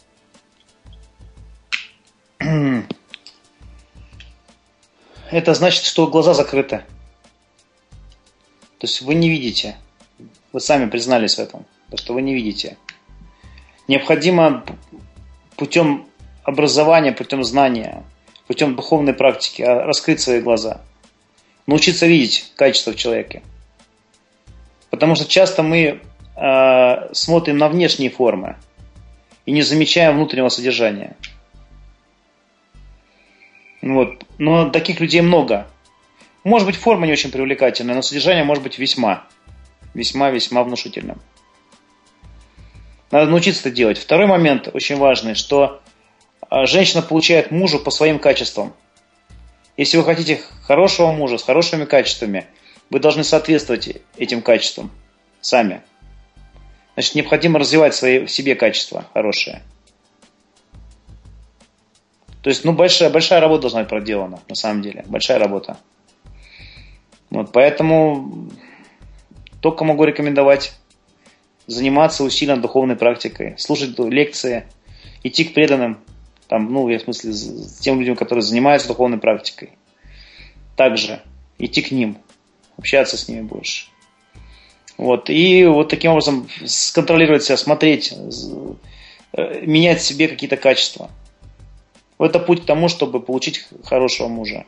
Это значит, что глаза закрыты. То есть вы не видите. Вы сами признались в этом, что вы не видите. Необходимо путем образования, путем знания, путем духовной практики раскрыть свои глаза. Научиться видеть качество в человеке. Потому что часто мы смотрим на внешние формы и не замечаем внутреннего содержания. Вот. Но таких людей много. Может быть, форма не очень привлекательная, но содержание может быть весьма внушительным. Надо научиться это делать. Второй момент очень важный, что женщина получает мужа по своим качествам. Если вы хотите хорошего мужа с хорошими качествами, вы должны соответствовать этим качествам сами. Значит, необходимо развивать в себе качества хорошие. То есть, большая работа должна быть проделана, на самом деле. Большая работа. Вот, поэтому только могу рекомендовать заниматься усиленно духовной практикой, слушать лекции, идти к преданным, в смысле, тем людям, которые занимаются духовной практикой. Также идти к ним, общаться с ними больше. Вот, и вот таким образом сконтролировать себя, смотреть, менять в себе какие-то качества. Это путь к тому, чтобы получить хорошего мужа.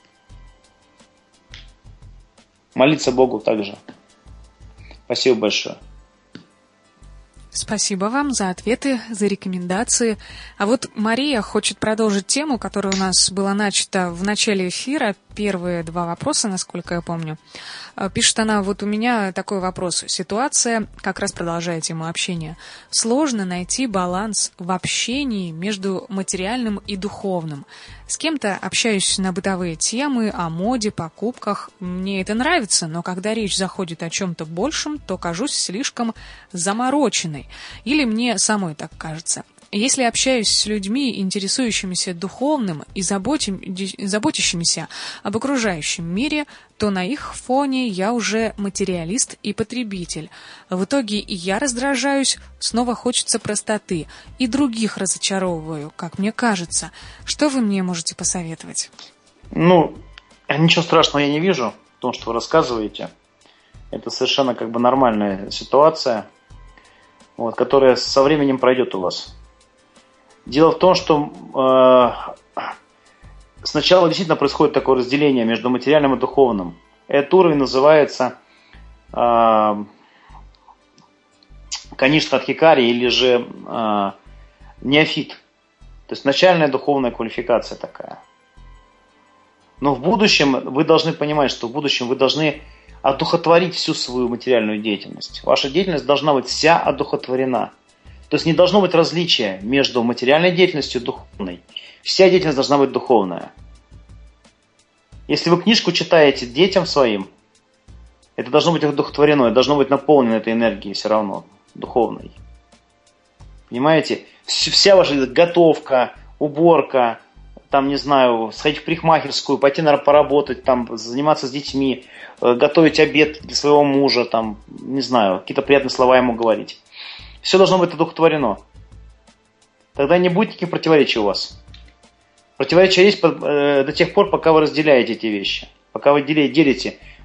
Молиться Богу также. Спасибо большое. Спасибо вам за ответы, за рекомендации. А вот Мария хочет продолжить тему, которая у нас была начата в начале эфира. Первые 2 вопроса, насколько я помню. Пишет она, вот у меня такой вопрос. Ситуация, как раз продолжая тему общения. Сложно найти баланс в общении между материальным и духовным. С кем-то общаюсь на бытовые темы, о моде, покупках. Мне это нравится, но когда речь заходит о чем-то большем, то кажусь слишком замороченной. Или мне самой так кажется. Если общаюсь с людьми, интересующимися духовным и заботящимися об окружающем мире, то на их фоне я уже материалист и потребитель. В итоге и я раздражаюсь, снова хочется простоты, и других разочаровываю, как мне кажется. Что вы мне можете посоветовать? Ничего страшного я не вижу в том, что вы рассказываете. Это совершенно нормальная ситуация, которая со временем пройдет у вас. Дело в том, что сначала действительно происходит такое разделение между материальным и духовным. Этот уровень называется Каништа Адхикари или же неофит. То есть начальная духовная квалификация такая. Но в будущем вы должны понимать, что в будущем вы должны одухотворить всю свою материальную деятельность. Ваша деятельность должна быть вся одухотворена. То есть не должно быть различия между материальной деятельностью и духовной. Вся деятельность должна быть духовная. Если вы книжку читаете детям своим, это должно быть одухотворено, должно быть наполнено этой энергией все равно, духовной. Понимаете? Вся ваша готовка, уборка, сходить в парикмахерскую, пойти, поработать, заниматься с детьми, готовить обед для своего мужа, какие-то приятные слова ему говорить. Все должно быть одухотворено. Тогда не будет никаких противоречий у вас. Противоречия есть до тех пор, пока вы разделяете эти вещи. Пока вы делите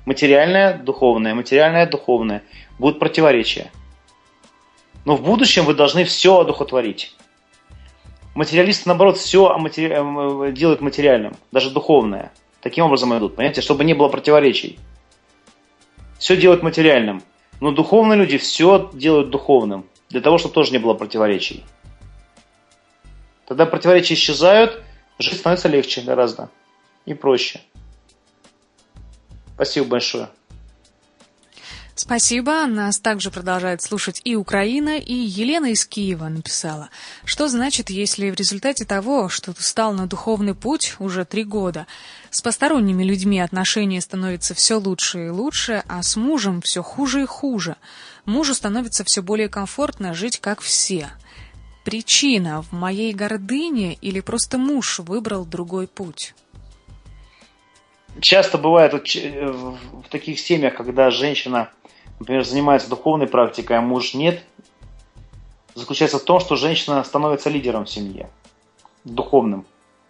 материальное, духовное. Будут противоречия. Но в будущем вы должны все одухотворить. Материалисты, наоборот, все делают материальным, даже духовное. Таким образом идут, понимаете, чтобы не было противоречий. Все делают материальным. Но духовные люди все делают духовным, для того, чтобы тоже не было противоречий. Тогда противоречия исчезают, жить становится легче гораздо и проще. Спасибо большое. Спасибо. Нас также продолжает слушать и Украина, и Елена из Киева написала. Что значит, если в результате того, что ты стал на духовный путь уже 3 года, с посторонними людьми отношения становятся все лучше и лучше, а с мужем все хуже и хуже? Мужу становится все более комфортно жить как все. Причина в моей гордыне или просто муж выбрал другой путь? Часто бывает в таких семьях, когда женщина, например, занимается духовной практикой, а муж нет, заключается в том, что женщина становится лидером в семье, духовным.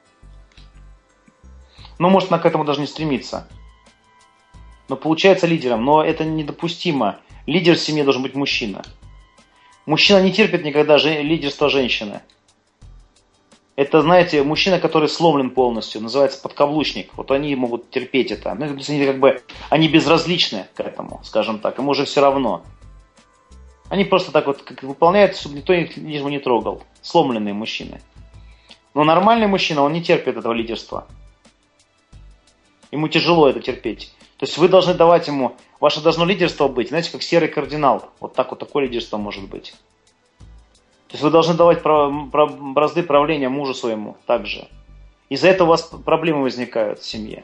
Ну, может, она к этому даже не стремится. Но получается лидером, но это недопустимо. Лидер в семье должен быть мужчина. Мужчина не терпит никогда лидерство женщины. Это, знаете, мужчина, который сломлен полностью, называется подкаблучник. Вот они могут терпеть это. Ну, они безразличны к этому, скажем так. Им уже все равно. Они просто так вот как выполняют, чтобы никто их лишь бы не трогал. Сломленные мужчины. Но нормальный мужчина, он не терпит этого лидерства. Ему тяжело это терпеть. То есть вы должны давать ему, ваше должно лидерство быть, знаете, как серый кардинал. Вот так вот такое лидерство может быть. То есть вы должны давать бразды правления мужу своему также. Из-за этого у вас проблемы возникают в семье.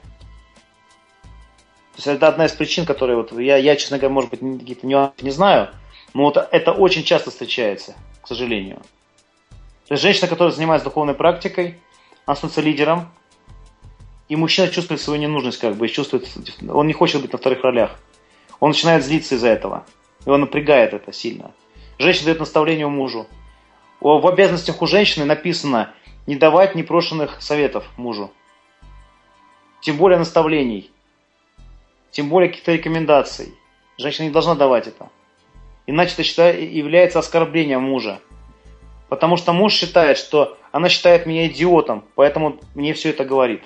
То есть это одна из причин, которые вот я, честно говоря, может быть, какие-то нюансы не знаю, но вот это очень часто встречается, к сожалению. То есть женщина, которая занимается духовной практикой, она становится лидером, и мужчина чувствует свою ненужность, как бы, и чувствует, он не хочет быть на вторых ролях. Он начинает злиться из-за этого. Его напрягает это сильно. Женщина дает наставление мужу. В обязанностях у женщины написано не давать непрошенных советов мужу. Тем более наставлений. Тем более каких-то рекомендаций. Женщина не должна давать это. Иначе это является оскорблением мужа. Потому что муж считает, что она считает меня идиотом, поэтому мне все это говорит.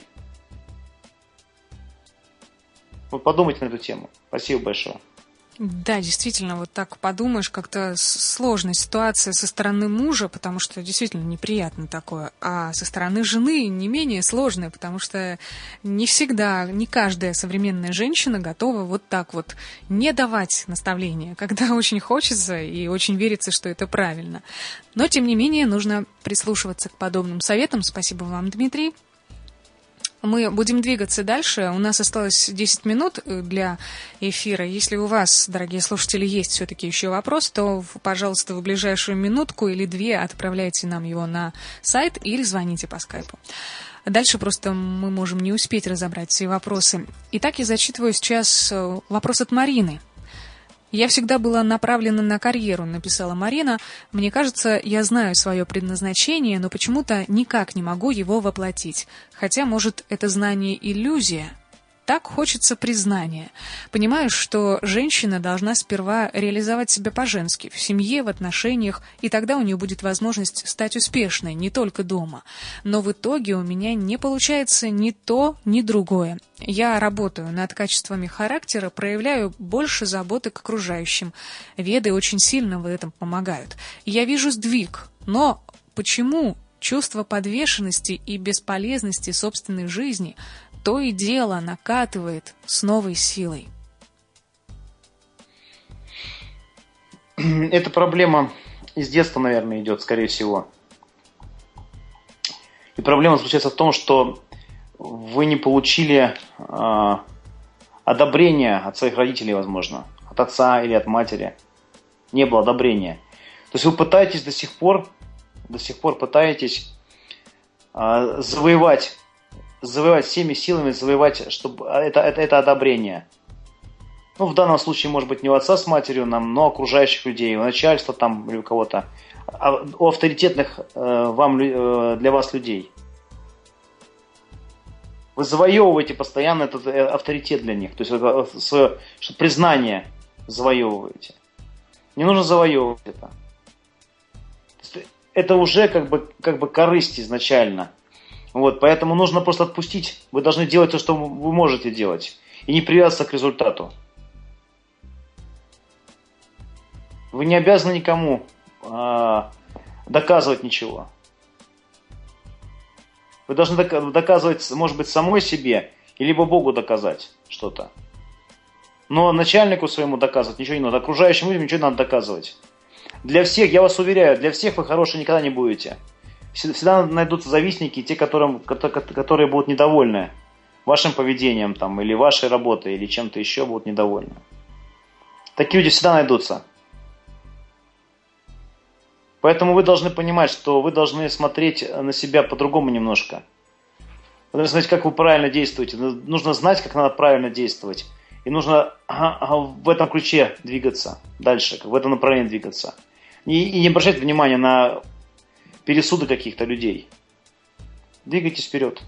Вы подумайте на эту тему. Спасибо большое. Да, действительно, вот так подумаешь, как-то сложная ситуация со стороны мужа, потому что действительно неприятно такое, а со стороны жены не менее сложная, потому что не всегда, не каждая современная женщина готова вот так вот не давать наставления, когда очень хочется и очень верится, что это правильно. Но, тем не менее, нужно прислушиваться к подобным советам. Спасибо вам, Дмитрий. Мы будем двигаться дальше. У нас осталось 10 минут для эфира. Если у вас, дорогие слушатели, есть все-таки еще вопрос, то, пожалуйста, в ближайшую минутку или 2 отправляйте нам его на сайт или звоните по скайпу. Дальше просто мы можем не успеть разобрать все вопросы. Итак, я зачитываю сейчас вопрос от Марины. «Я всегда была направлена на карьеру», — написала Марина. «Мне кажется, я знаю свое предназначение, но почему-то никак не могу его воплотить. Хотя, может, это знание иллюзия? Так хочется признания. Понимаешь, что женщина должна сперва реализовать себя по-женски, в семье, в отношениях, и тогда у нее будет возможность стать успешной, не только дома. Но в итоге у меня не получается ни то, ни другое. Я работаю над качествами характера, проявляю больше заботы к окружающим. Веды очень сильно в этом помогают. Я вижу сдвиг, но почему чувство подвешенности и бесполезности собственной жизни то и дело накатывает с новой силой?» Эта проблема из детства, наверное, идет, скорее всего. И проблема заключается в том, что вы не получили одобрения от своих родителей, возможно, от отца или от матери. Не было одобрения. То есть вы пытаетесь до сих пор пытаетесь завоевать всеми силами, чтобы это одобрение. Ну, в данном случае, может быть, не у отца с матерью, но окружающих людей, у начальства там или у кого-то, а у авторитетных для вас людей. Вы завоевываете постоянно этот авторитет для них. То есть признание завоевываете. Не нужно завоевывать это. Это уже как бы корысть изначально. Вот, поэтому нужно просто отпустить. Вы должны делать то, что вы можете делать. И не привязываться к результату. Вы не обязаны никому доказывать ничего. Вы должны доказывать, может быть, самой себе, либо Богу доказать что-то. Но начальнику своему доказывать ничего не надо. Окружающим людям ничего не надо доказывать. Для всех, я вас уверяю, для всех вы хорошие никогда не будете. Всегда найдутся завистники, те, которые будут недовольны вашим поведением там, или вашей работой, или чем-то еще будут недовольны. Такие люди всегда найдутся. Поэтому вы должны понимать, что вы должны смотреть на себя по-другому немножко. Вы должны знать, как вы правильно действуете. Нужно знать, как надо правильно действовать. И нужно в этом ключе двигаться дальше, в этом направлении двигаться. И не обращать внимания на пересуды каких-то людей. Двигайтесь вперед.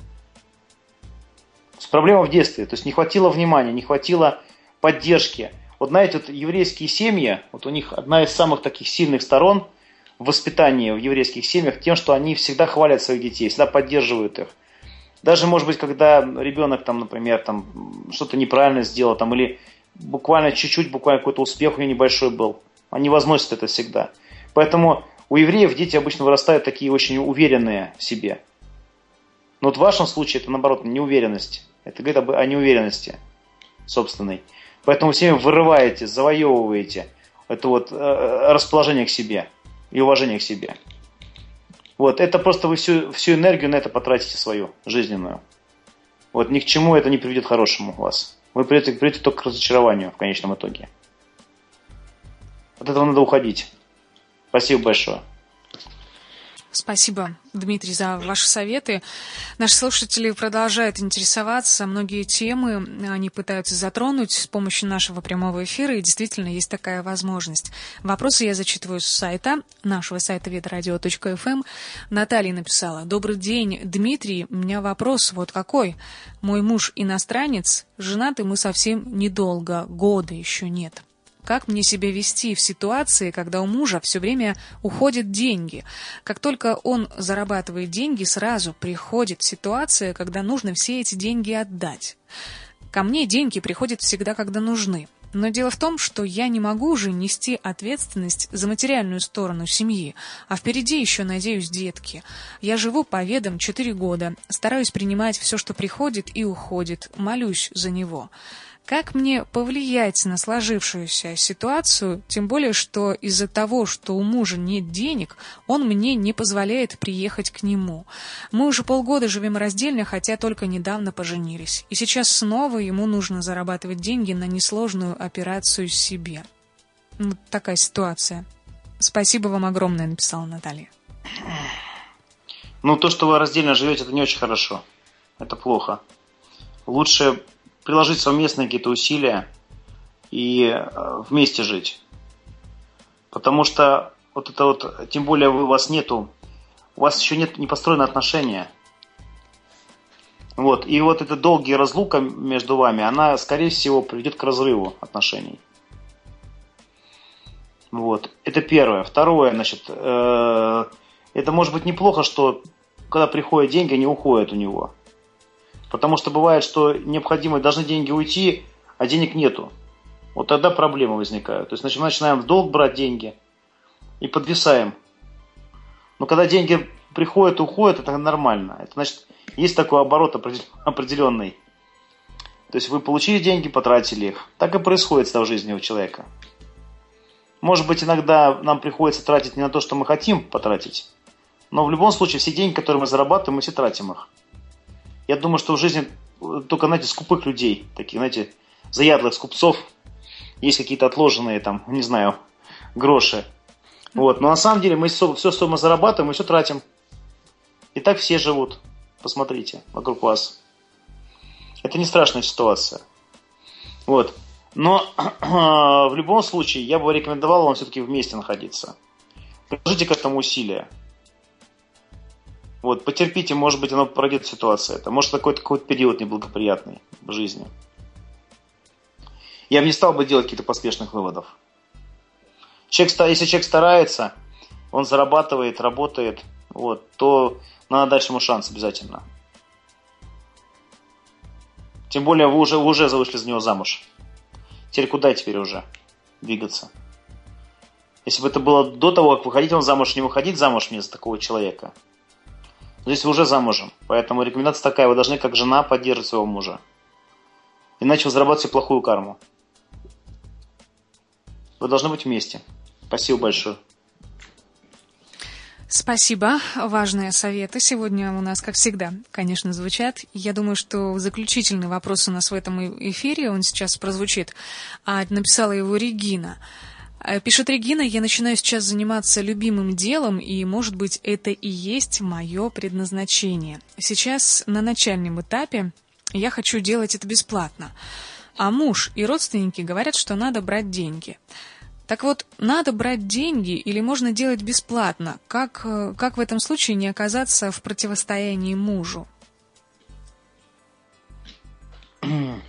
Проблема в детстве. То есть не хватило внимания, не хватило поддержки. Вот знаете, вот еврейские семьи, вот у них одна из самых таких сильных сторон в воспитании в еврейских семьях тем, что они всегда хвалят своих детей, всегда поддерживают их. Даже, может быть, когда ребенок, там, например, там, что-то неправильно сделал, там, или буквально чуть-чуть, буквально какой-то успех у него небольшой был, они возносят это всегда. Поэтому у евреев дети обычно вырастают такие очень уверенные в себе. Но вот в вашем случае это, наоборот, неуверенность. Это говорит о неуверенности собственной. Поэтому все вырываете, завоевываете это вот расположение к себе и уважение к себе. Вот, это просто вы всю энергию на это потратите свою, жизненную. Вот, ни к чему это не приведет хорошему вас. Вы придете только к разочарованию в конечном итоге. От этого надо уходить. Спасибо большое. Спасибо, Дмитрий, за ваши советы. Наши слушатели продолжают интересоваться. Многие темы они пытаются затронуть с помощью нашего прямого эфира, и действительно есть такая возможность. Вопросы я зачитываю с сайта, нашего сайта vedradio.fm. Наталья написала: «Добрый день, Дмитрий. У меня вопрос вот какой. Мой муж иностранец, женаты мы совсем недолго, года еще нет. Как мне себя вести в ситуации, когда у мужа все время уходят деньги? Как только он зарабатывает деньги, сразу приходит ситуация, когда нужно все эти деньги отдать. Ко мне деньги приходят всегда, когда нужны. Но дело в том, что я не могу уже нести ответственность за материальную сторону семьи, а впереди еще, надеюсь, детки. Я живу по ведам 4 года, стараюсь принимать все, что приходит и уходит, молюсь за него». Как мне повлиять на сложившуюся ситуацию, тем более, что из-за того, что у мужа нет денег, он мне не позволяет приехать к нему. Мы уже полгода живем раздельно, хотя только недавно поженились. И сейчас снова ему нужно зарабатывать деньги на несложную операцию себе. Вот такая ситуация. Спасибо вам огромное, написала Наталья. Ну, то, что вы раздельно живете, это не очень хорошо. Это плохо. Лучше приложить совместные какие-то усилия и вместе жить. Потому что вот это вот, тем более у вас еще не построены отношения. Вот. И вот эта долгая разлука между вами, она, скорее всего, приведет к разрыву отношений. Вот. Это первое. Второе, значит, это может быть неплохо, что когда приходят деньги, они уходят у него. Потому что бывает, что необходимо, должны деньги уйти, а денег нету. Вот тогда проблемы возникают. То есть мы начинаем в долг брать деньги и подвисаем. Но когда деньги приходят и уходят, это нормально. Это значит, есть такой оборот определенный. То есть вы получили деньги, потратили их. Так и происходит всегда в жизни у человека. Может быть, иногда нам приходится тратить не на то, что мы хотим потратить. Но в любом случае все деньги, которые мы зарабатываем, мы все тратим их. Я думаю, что в жизни только, знаете, скупых людей, таких, знаете, заядлых скупцов, есть какие-то отложенные там, не знаю, гроши. Вот. Но на самом деле мы все, что мы зарабатываем, мы все тратим. И так все живут. Посмотрите вокруг вас. Это не страшная ситуация. Вот. Но в любом случае я бы рекомендовал вам все-таки вместе находиться. Приложите к этому усилия. Вот, потерпите, может быть, оно пройдет ситуация. Это может какой-то период неблагоприятный в жизни. Я бы не стал бы делать каких-то поспешных выводов. Если человек старается, он зарабатывает, работает, вот, то надо дать ему шанс обязательно. Тем более вы уже вышли за него замуж. Теперь куда уже двигаться? Если бы это было до того, как выходить он замуж, не выходить замуж мне за такого человека. Но здесь вы уже замужем. Поэтому рекомендация такая: вы должны как жена поддерживать своего мужа. Иначе вы зарабатываете плохую карму. Вы должны быть вместе. Спасибо большое. Спасибо. Важные советы сегодня у нас, как всегда, конечно, звучат. Я думаю, что заключительный вопрос у нас в этом эфире, он сейчас прозвучит. Написала его Регина. Пишет Регина: я начинаю сейчас заниматься любимым делом, и, может быть, это и есть мое предназначение. Сейчас на начальном этапе я хочу делать это бесплатно. А муж и родственники говорят, что надо брать деньги. Так вот, надо брать деньги или можно делать бесплатно? Как в этом случае не оказаться в противостоянии мужу? Ну,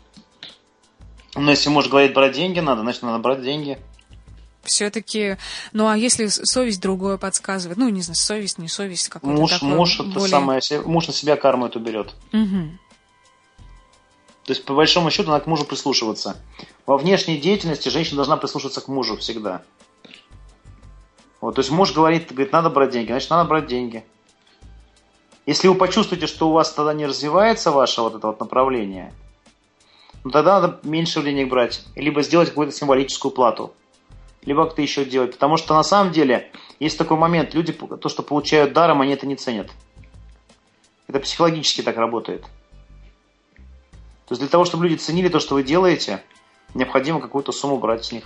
если муж говорит брать деньги надо, значит, надо брать деньги. Все-таки, а если совесть другое подсказывает? Не знаю, совесть, не совесть, какой-то муж, такой муж более... это самое, муж на себя карму эту берет. Угу. То есть, по большому счету, надо к мужу прислушиваться. Во внешней деятельности женщина должна прислушиваться к мужу всегда. Вот, то есть муж говорит, надо брать деньги, значит, надо брать деньги. Если вы почувствуете, что у вас тогда не развивается ваше вот это вот направление, тогда надо меньше денег брать. Либо сделать какую-то символическую плату. Либо как-то еще делать. Потому что на самом деле есть такой момент. Люди то, что получают даром, они это не ценят. Это психологически так работает. То есть для того, чтобы люди ценили то, что вы делаете, необходимо какую-то сумму брать с них.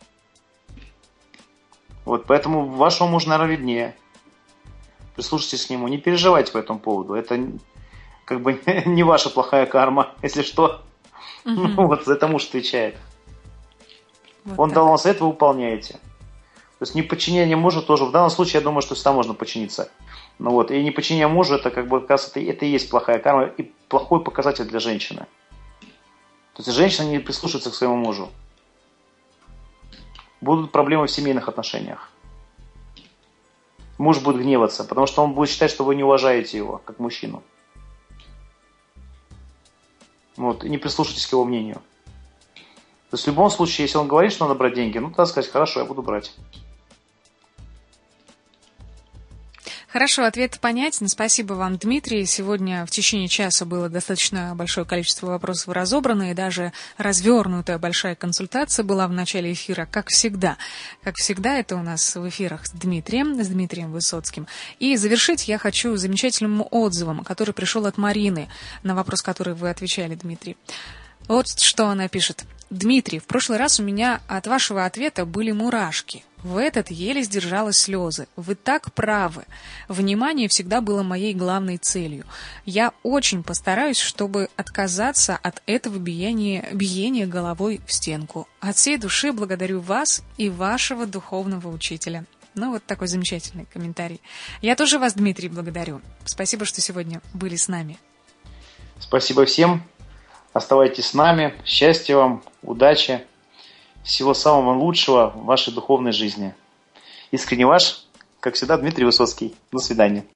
Вот, поэтому вашему мужу, наверное, виднее. Прислушайтесь к нему, не переживайте по этому поводу. Это как бы не ваша плохая карма, если что. Вот за это муж отвечает. Он дал вам совет, вы выполняете. То есть неподчинение мужу тоже. В данном случае, я думаю, что всегда можно подчиниться. И неподчинение мужу, это как бы как раз это и есть плохая карма и плохой показатель для женщины. То есть женщина не прислушивается к своему мужу. Будут проблемы в семейных отношениях. Муж будет гневаться, потому что он будет считать, что вы не уважаете его, как мужчину. И не прислушайтесь к его мнению. То есть в любом случае, если он говорит, что надо брать деньги, тогда сказать: хорошо, я буду брать. Хорошо, ответ понятен. Спасибо вам, Дмитрий. Сегодня в течение часа было достаточно большое количество вопросов разобрано, и даже развернутая большая консультация была в начале эфира, как всегда. Как всегда, это у нас в эфирах с Дмитрием Высоцким. И завершить я хочу замечательным отзывом, который пришел от Марины на вопрос, который вы отвечали, Дмитрий. Вот что она пишет. Дмитрий, в прошлый раз у меня от вашего ответа были мурашки. В этот еле сдержала слезы. Вы так правы. Внимание всегда было моей главной целью. Я очень постараюсь, чтобы отказаться от этого биения головой в стенку. От всей души благодарю вас и вашего духовного учителя. Вот такой замечательный комментарий. Я тоже вас, Дмитрий, благодарю. Спасибо, что сегодня были с нами. Спасибо всем. Оставайтесь с нами. Счастья вам, удачи, всего самого лучшего в вашей духовной жизни. Искренне ваш, как всегда, Дмитрий Высоцкий. До свидания.